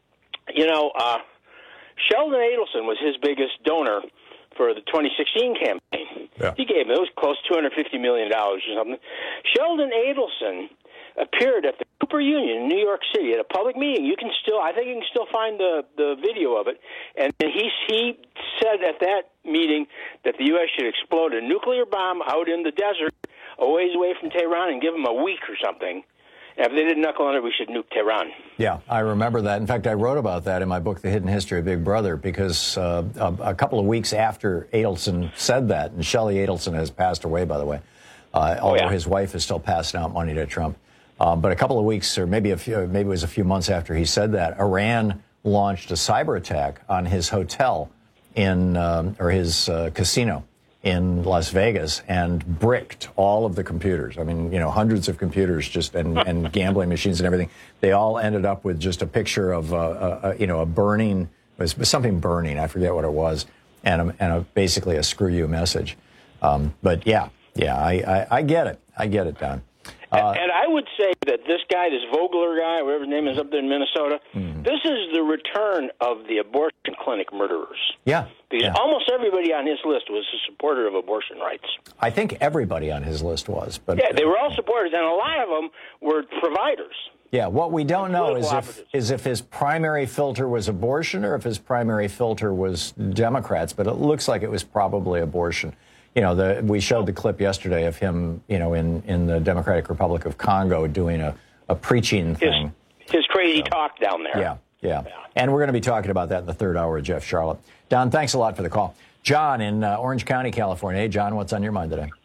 You know, uh, Sheldon Adelson was his biggest donor for the twenty sixteen campaign. Yeah. He gave him, it was close to two hundred fifty million dollars or something. Sheldon Adelson appeared at the Cooper Union in New York City at a public meeting. You can still, I think you can still find the, the video of it. And he, he said at that meeting that the U S should explode a nuclear bomb out in the desert a ways away from Tehran and give them a week or something. And if they didn't knuckle under, we should nuke Tehran. Yeah, I remember that. In fact, I wrote about that in my book, The Hidden History of Big Brother, because uh, a, a couple of weeks after Adelson said that, and Shelley Adelson has passed away, by the way, uh, although oh, yeah. his wife is still passing out money to Trump. Um, but a couple of weeks, or maybe a few, maybe it was a few months after he said that, Iran launched a cyber attack on his hotel in, um, or his uh, casino in Las Vegas and bricked all of the computers. I mean, you know, hundreds of computers just and, and gambling machines and everything. They all ended up with just a picture of, uh, a, a, you know, a burning, it was something burning, I forget what it was, and, a, and a, basically a screw you message. Um, but yeah, yeah, I, I, I get it. I get it, Don. Uh, and, and I would say that this guy, this Vogler guy, whatever his name is up there in Minnesota, mm-hmm. this is the return of the abortion clinic murderers. Yeah. Because yeah. almost everybody on his list was a supporter of abortion rights. I think everybody on his list was. But yeah, they were all supporters, and a lot of them were providers. Yeah, what we don't know is if, is if his primary filter was abortion or if his primary filter was Democrats, but it looks like it was probably abortion. You know, the, we showed the clip yesterday of him, you know, in, in the Democratic Republic of Congo doing a, a preaching thing. His, his crazy so, talk down there. Yeah, yeah, yeah. And we're going to be talking about that in the third hour of Jeff Charlotte. Don, thanks a lot for the call. John in uh, Orange County, California. Hey, John, what's on your mind today?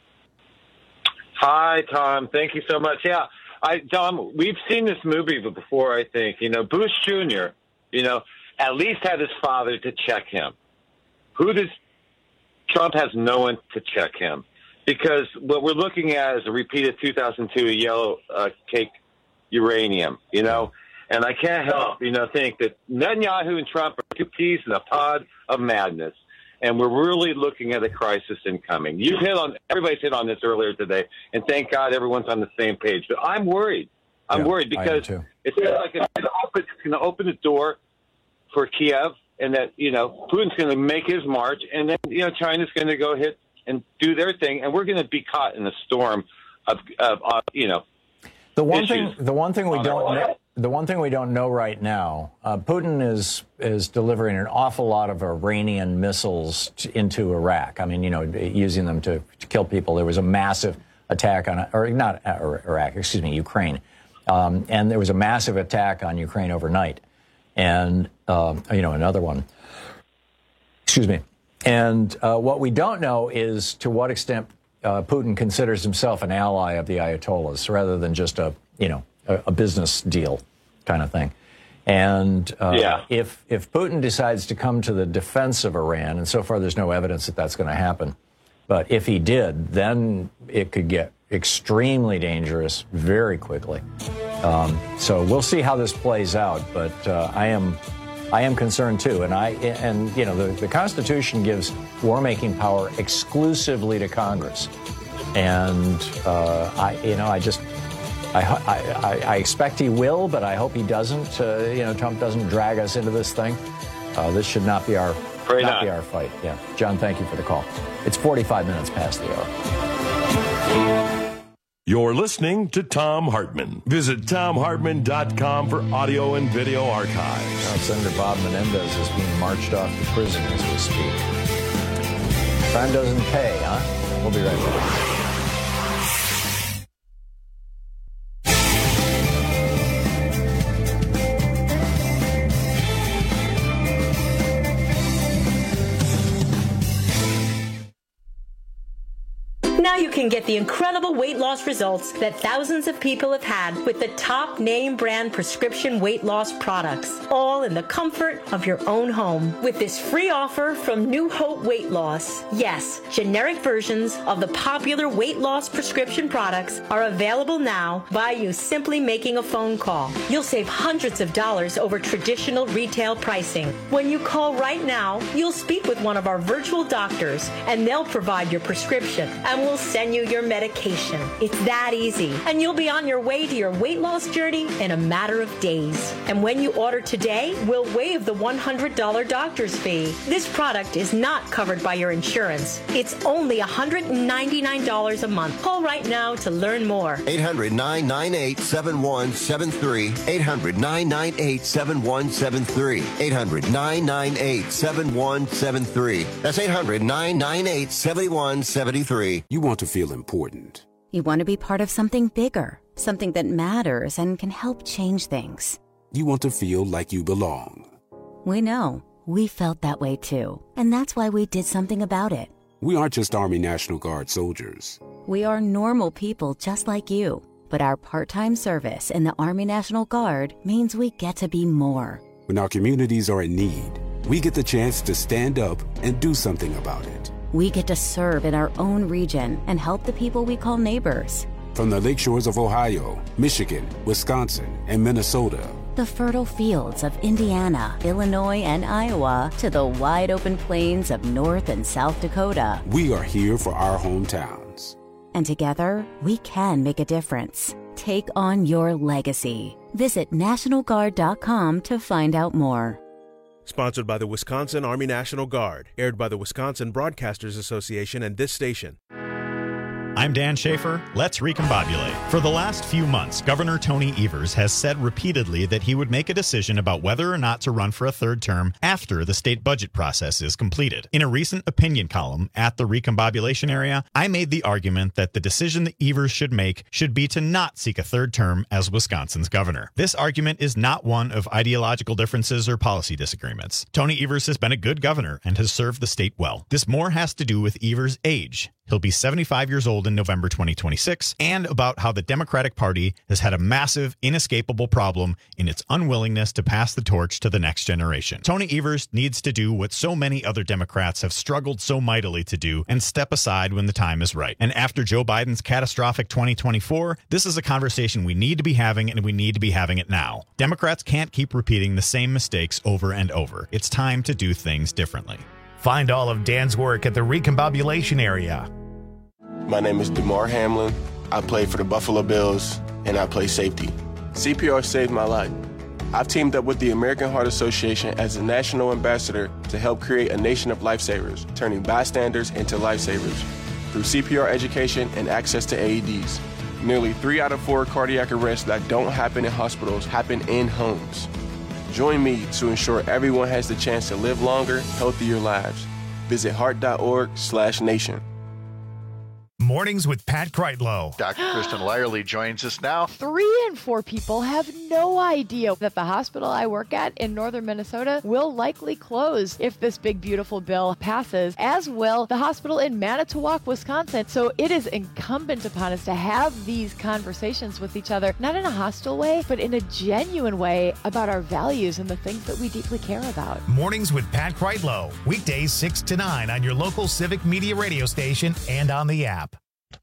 Hi, Tom. Thank you so much. Yeah, I, Tom, we've seen this movie before, I think. You know, Bush Junior, you know, at least have his father to check him. Who does Trump has no one to check him? Because what we're looking at is a repeat of two thousand two yellow uh, cake uranium, you know? And I can't help, you know, think that Netanyahu and Trump are two peas in a pod of madness. And we're really looking at a crisis incoming. You hit on, everybody's hit on this earlier today, and thank God everyone's on the same page. But I'm worried. I'm Yeah, worried because it's like it's going to open the door for Kiev, and that, you know, Putin's going to make his march, and then, you know, China's going to go hit and do their thing, and we're going to be caught in a storm of, of, of you know, The one issues thing, the one thing we on their don't, way. know, the one thing we don't know right now, uh, Putin is is delivering an awful lot of Iranian missiles t- into Iraq. I mean, you know, using them to, to kill people. There was a massive attack on, or not Iraq, excuse me, Ukraine, um, and there was a massive attack on Ukraine overnight, and uh, you know, another one. Excuse me. And uh, what we don't know is to what extent uh, Putin considers himself an ally of the Ayatollahs rather than just a, you know, a, a business deal kind of thing. And uh, Yeah. if if Putin decides to come to the defense of Iran, and so far there's no evidence that that's going to happen, but if he did, then it could get extremely dangerous very quickly. Um, so we'll see how this plays out. But uh, I am I am concerned too, and I and you know the, the Constitution gives war-making power exclusively to Congress, and uh, I you know I just. I, I, I expect he will, but I hope he doesn't. Uh, you know, Trump doesn't drag us into this thing. Uh, this should not be our Pray not, not. be our fight. Yeah, John, thank you for the call. It's forty-five minutes past the hour. You're listening to Thom Hartmann. Visit Thom Hartmann dot com for audio and video archives. Now, Senator Bob Menendez is being marched off to prison as we speak. Crime doesn't pay, huh? We'll be right back. Now you can get the incredible weight loss results that thousands of people have had with the top name brand prescription weight loss products, all in the comfort of your own home. With this free offer from New Hope Weight Loss, yes, generic versions of the popular weight loss prescription products are available now by you simply making a phone call. You'll save hundreds of dollars over traditional retail pricing. When you call right now, you'll speak with one of our virtual doctors, and they'll provide your prescription and will send you your medication. It's that easy. And you'll be on your way to your weight loss journey in a matter of days. And when you order today, we'll waive the one hundred dollars doctor's fee. This product is not covered by your insurance. It's only one hundred ninety-nine dollars a month. Call right now to learn more. eight hundred, nine nine eight, seven one seven three. eight hundred, nine nine eight, seven one seven three. eight hundred, nine nine eight, seven one seven three. That's eight hundred, nine nine eight, seven one seven three. You want to feel important. You want to be part of something bigger, something that matters and can help change things. You want to feel like you belong. We know. We felt that way too. And that's why we did something about it. We aren't just Army National Guard soldiers. We are normal people just like you. But our part-time service in the Army National Guard means we get to be more. When our communities are in need, we get the chance to stand up and do something about it. We get to serve in our own region and help the people we call neighbors. From the lake shores of Ohio, Michigan, Wisconsin, and Minnesota, The fertile fields of Indiana, Illinois, and Iowa, to the wide open plains of North and South Dakota. we are here for our hometowns. And together, we can make a difference. Take on your legacy. Visit National Guard dot com to find out more. Sponsored by the Wisconsin Army National Guard. Aired by the Wisconsin Broadcasters Association and this station. I'm Dan Schaefer. Let's recombobulate. For the last few months, Governor Tony Evers has said repeatedly that he would make a decision about whether or not to run for a third term after the state budget process is completed. In a recent opinion column at the Recombobulation Area, I made the argument that the decision that Evers should make should be to not seek a third term as Wisconsin's governor. This argument is not one of ideological differences or policy disagreements. Tony Evers has been a good governor and has served the state well. This more has to do with Evers' age. He'll be seventy-five years old in November twenty twenty-six, and about how the Democratic Party has had a massive, inescapable problem in its unwillingness to pass the torch to the next generation. Tony Evers needs to do what so many other Democrats have struggled so mightily to do and step aside when the time is right. And after Joe Biden's catastrophic twenty twenty-four, this is a conversation we need to be having, and we need to be having it now. Democrats can't keep repeating the same mistakes over and over. It's time to do things differently. Find all of Dan's work at the Recombobulation area. My name is DeMar Hamlin. I play for the Buffalo Bills, and I play safety. C P R saved my life. I've teamed up with the American Heart Association as a national ambassador to help create a nation of lifesavers, turning bystanders into lifesavers through C P R education and access to A E Ds. Nearly three out of four cardiac arrests that don't happen in hospitals happen in homes. Join me to ensure everyone has the chance to live longer, healthier lives. Visit heart.org slash nation. Mornings with Pat Kreitlow. Doctor Kristen Lyerly joins us now. Three in four people have no idea that the hospital I work at in northern Minnesota will likely close if this big, beautiful bill passes, as will the hospital in Manitowoc, Wisconsin. So it is incumbent upon us to have these conversations with each other, not in a hostile way, but in a genuine way about our values and the things that we deeply care about. Mornings with Pat Kreitlow. Weekdays six to nine on your local Civic Media radio station and on the app.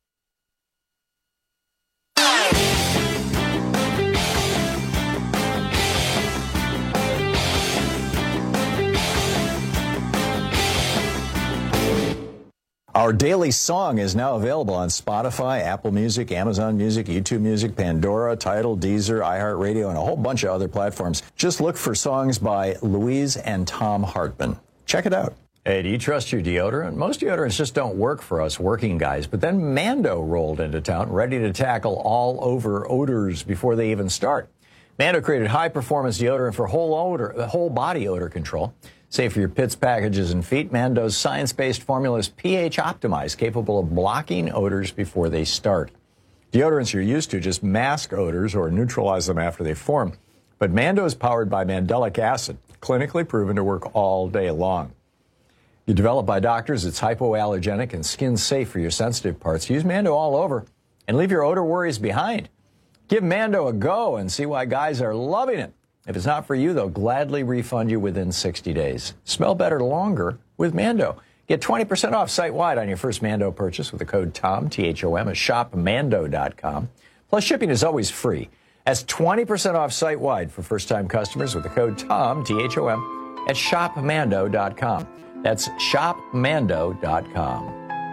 Our daily song is now available on Spotify, Apple Music, Amazon Music, YouTube Music, Pandora, Tidal, Deezer, iHeartRadio, and a whole bunch of other platforms. Just look for songs by Louise and Tom Hartman. Check it out. Hey, do you trust your deodorant? Most deodorants just don't work for us working guys, but then Mando rolled into town ready to tackle all over odors before they even start. Mando created high-performance deodorant for whole odor, whole body odor control. Safe for your pits, packages, and feet, Mando's science-based formula is pH optimized, capable of blocking odors before they start. Deodorants you're used to just mask odors or neutralize them after they form. But Mando is powered by mandelic acid, clinically proven to work all day long. You developed by doctors, it's hypoallergenic and skin-safe for your sensitive parts. Use Mando all over and leave your odor worries behind. Give Mando a go and see why guys are loving it. If it's not for you, they'll gladly refund you within sixty days. Smell better longer with Mando. Get twenty percent off site-wide on your first Mando purchase with the code TOM, T H O M, at shop mando dot com. Plus, shipping is always free. That's twenty percent off site-wide for first-time customers with the code TOM, T H O M, at shop mando dot com. That's shop mando dot com.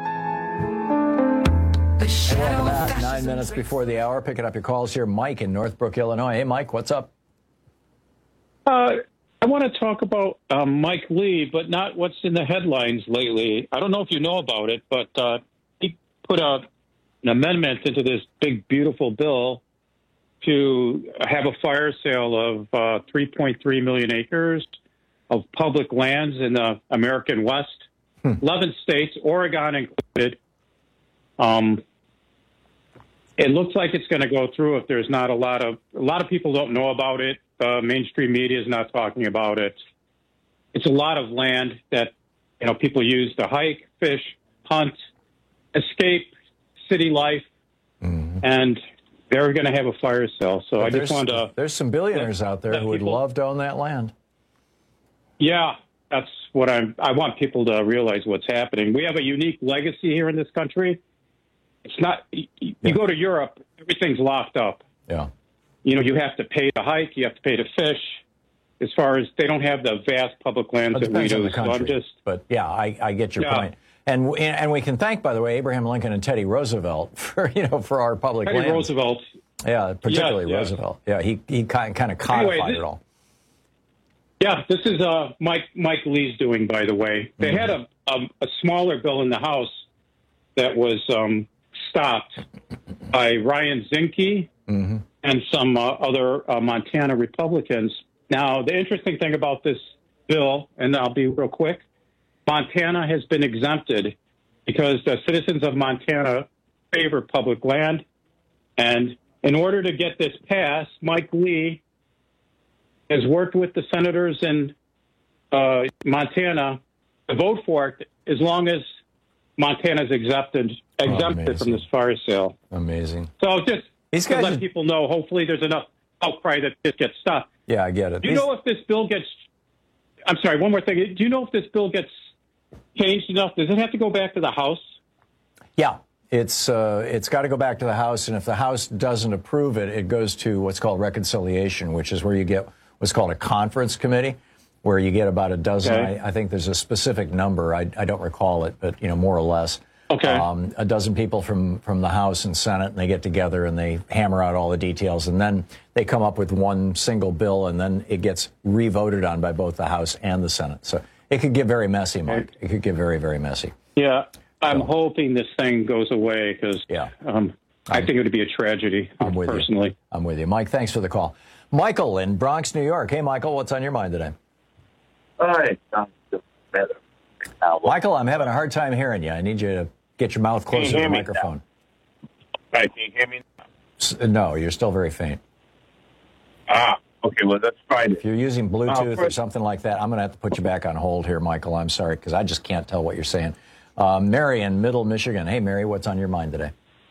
And about nine minutes before the hour, picking up your calls here, Mike in Northbrook, Illinois. Hey, Mike, what's up? Uh, I want to talk about um, Mike Lee, but not what's in the headlines lately. I don't know if you know about it, but uh, he put a, an amendment into this big, beautiful bill to have a fire sale of uh, three point three million acres of public lands in the American West, hmm. eleven states, Oregon included. Um, it looks like it's going to go through if there's not a lot of, a lot of people don't know about it. Uh, mainstream media is not talking about it. It's a lot of land that, you know, people use to hike, fish, hunt, escape city life, mm-hmm. and they're going to have a fire sale. So but I just wanted to... There's some billionaires out there who would people, love to own that land. Yeah, that's what I'm... I want people to realize what's happening. We have a unique legacy here in this country. It's not... You, you yeah. go to Europe, everything's locked up. Yeah. You know, you have to pay to hike, you have to pay to fish. As far as they don't have the vast public lands that we do. So I'm just, but yeah, I, I get your yeah. point. And and we can thank, by the way, Abraham Lincoln and Teddy Roosevelt for you know for our public Teddy lands. Roosevelt. Yeah, particularly yeah, Roosevelt. Yeah, he he kind kind of codified anyway, this, it all. Yeah, this is uh, Mike Mike Lee's doing, by the way. They mm-hmm. had a, a a smaller bill in the House that was um, stopped by Ryan Zinke. Mm-hmm. and some uh, other uh, Montana Republicans. Now, the interesting thing about this bill, and I'll be real quick, Montana has been exempted because the citizens of Montana favor public land. And in order to get this passed, Mike Lee has worked with the senators in uh, Montana to vote for it as long as Montana's exempted exempted Oh, from this fire sale. Amazing. So just These to guys let are- people know, hopefully there's enough outcry that this gets stopped. Yeah, I get it. Do you These- know if this bill gets? I'm sorry, one more thing. Do you know if this bill gets changed enough? Does it have to go back to the House? Yeah, it's uh, it's got to go back to the House, and if the House doesn't approve it, it goes to what's called reconciliation, which is where you get what's called a conference committee, where you get about a dozen. Okay. I, I think there's a specific number. I, I don't recall it, but you know, more or less. Okay. Um, a dozen people from, from the House and Senate, and they get together and they hammer out all the details, and then they come up with one single bill, and then it gets re-voted on by both the House and the Senate. So it could get very messy, Mike. It could get very, very messy. Yeah, I'm so, hoping this thing goes away because yeah. um, I think it would be a tragedy, I'm with personally. You. I'm with you. Mike, thanks for the call. Michael in Bronx, New York. Hey, Michael, what's on your mind today? Hi. Michael, I'm having a hard time hearing you. I need you to get your mouth closer to the microphone. Right, can you hear me now? S- No, you're still very faint. Ah, okay, well, that's fine. If you're using Bluetooth Uh, or something like that, I'm going to have to put you back on hold here, Michael. I'm sorry, because I just can't tell what you're saying. Uh, Mary in Middle Michigan. Hey, Mary, what's on your mind today?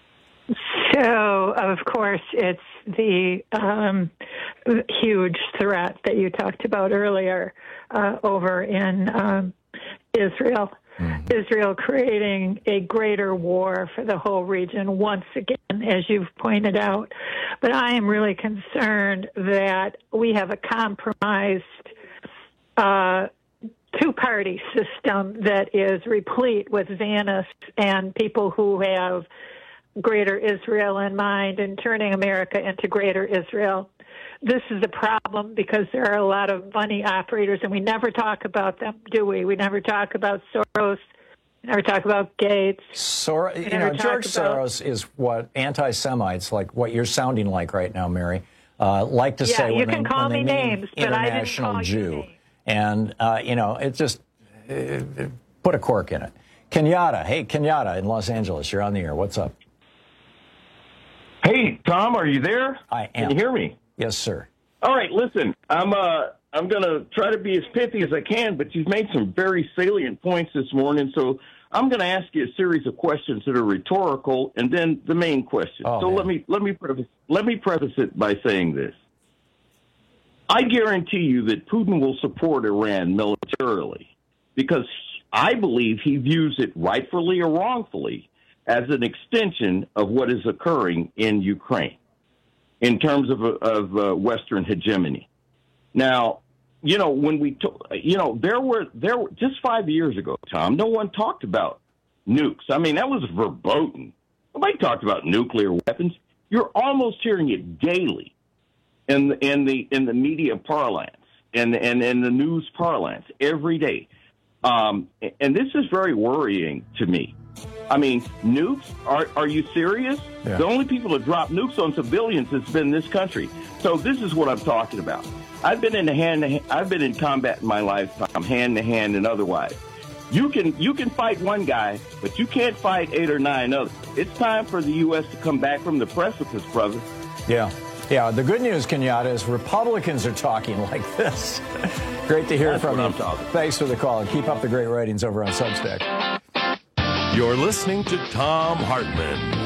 So, of course, it's the um, huge threat that you talked about earlier uh, over in um, Israel. Mm-hmm. Israel creating a greater war for the whole region once again, as you've pointed out. But I am really concerned that we have a compromised uh, two-party system that is replete with Zionists and people who have greater Israel in mind and turning America into greater Israel. This is a problem because there are a lot of money operators, and we never talk about them, do we? We never talk about Soros. We never talk about Gates. Sor- you know, George about... Soros is what anti-Semites, like what you're sounding like right now, Mary, uh, like to yeah, say you when can they, call when me they mean names, but I didn't call Jew. you names. And, uh, you know, it just uh, put a cork in it. Kenyatta. Hey, Kenyatta in Los Angeles. You're on the air. What's up? Hey, Tom, are you there? I am. Can you hear me? Yes, sir. All right, listen, I'm uh, I'm going to try to be as pithy as I can, but you've made some very salient points this morning, so I'm going to ask you a series of questions that are rhetorical, and then the main question. Oh, so man. let me let me preface let me preface it by saying this: I guarantee you that Putin will support Iran militarily because I believe he views it rightfully or wrongfully as an extension of what is occurring in Ukraine in terms of, of uh, Western hegemony. Now, you know, when we, to, you know, there were, there were, just five years ago, Tom, no one talked about nukes. I mean, that was verboten. Nobody talked about nuclear weapons. You're almost hearing it daily in the, in the, in the media parlance and, and, and the news parlance every day. Um, and this is very worrying to me. I mean, nukes? Are are you serious? Yeah. The only people to drop nukes on civilians has been this country. So this is what I'm talking about. I've been in hand to hand, I've been in combat in my lifetime, hand to hand and otherwise. You can you can fight one guy, but you can't fight eight or nine others. It's time for the U S to come back from the precipice, brother. Yeah. Yeah, the good news, Kenyatta, is Republicans are talking like this. Great to hear That's from what you. I'm talking. Thanks for the call, and keep up the great ratings over on Substack. You're listening to Tom Hartman.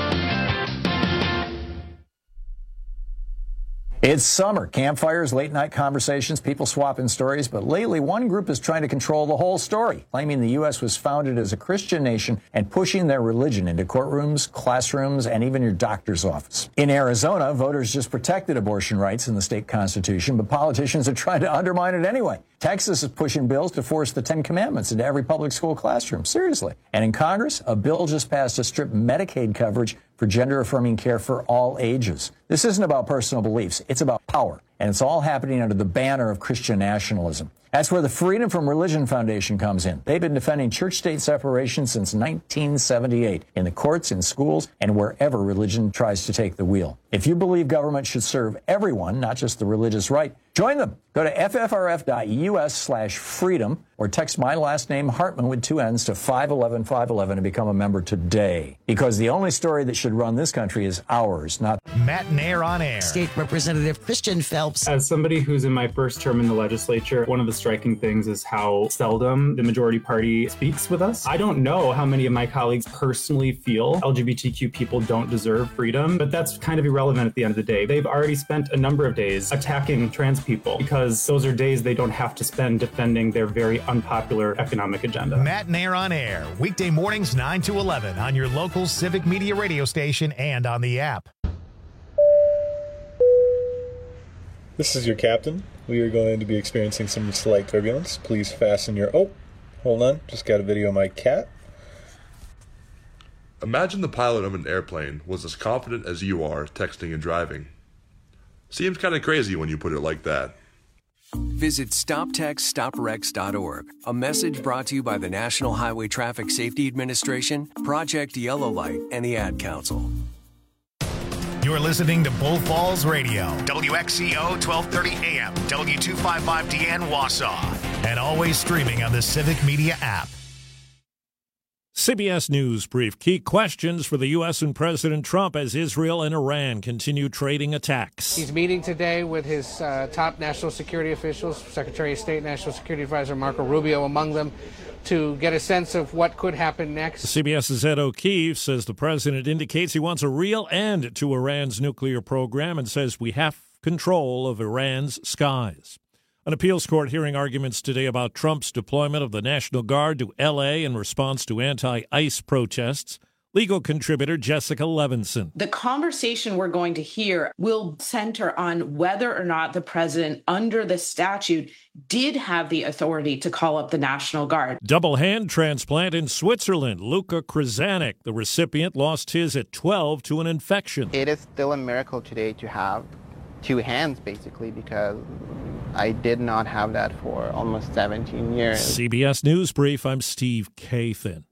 It's summer. Campfires, late night conversations, people swapping stories. But lately, one group is trying to control the whole story, claiming the U S was founded as a Christian nation and pushing their religion into courtrooms, classrooms, and even your doctor's office. In Arizona, voters just protected abortion rights in the state constitution, but politicians are trying to undermine it anyway. Texas is pushing bills to force the Ten Commandments into every public school classroom. Seriously. And in Congress, a bill just passed to strip Medicaid coverage for gender-affirming care for all ages. This isn't about personal beliefs. It's about power. And it's all happening under the banner of Christian nationalism. That's where the Freedom from Religion Foundation comes in. They've been defending church-state separation since nineteen seventy-eight in the courts, in schools, and wherever religion tries to take the wheel. If you believe government should serve everyone, not just the religious right, join them. Go to ffrf.us slash freedom or text my last name, Hartman, with two N's to five one one five one one to become a member today. Because the only story that should run this country is ours, not... Matt Nair on air. State Representative Christian Phelps. As somebody who's in my first term in the legislature, one of the striking things is how seldom the majority party speaks with us. I don't know how many of my colleagues personally feel L G B T Q people don't deserve freedom, but that's kind of irrelevant at the end of the day. They've already spent a number of days attacking trans people because those are days they don't have to spend defending their very unpopular economic agenda. Matt Nair on air, weekday mornings nine to eleven on your local Civic Media radio station and on the app. This is your captain. We are going to be experiencing some slight turbulence. Please fasten your... Oh, hold on. Just got a video of my cat. Imagine the pilot of an airplane was as confident as you are texting and driving. Seems kind of crazy when you put it like that. Visit stop text stop wrecks dot org. A message brought to you by the National Highway Traffic Safety Administration, Project Yellow Light, and the Ad Council. You're listening to Bull Falls Radio, W X C O twelve thirty A M, W two fifty-five D N Wausau, and always streaming on the Civic Media app. C B S News Brief. Key questions for the U S and President Trump as Israel and Iran continue trading attacks. He's meeting today with his uh, top national security officials, Secretary of State, National Security Advisor Marco Rubio among them, to get a sense of what could happen next. CBS's Ed O'Keefe says the president indicates he wants a real end to Iran's nuclear program and says we have control of Iran's skies. An appeals court hearing arguments today about Trump's deployment of the National Guard to L A in response to anti-ICE protests. Legal contributor Jessica Levinson. The conversation we're going to hear will center on whether or not the president, under the statute, did have the authority to call up the National Guard. Double hand transplant in Switzerland. Luca Krasanik, the recipient, lost his at twelve to an infection. It is still a miracle today to have two hands, basically, because I did not have that for almost seventeen years. C B S News Brief, I'm Steve Kathan.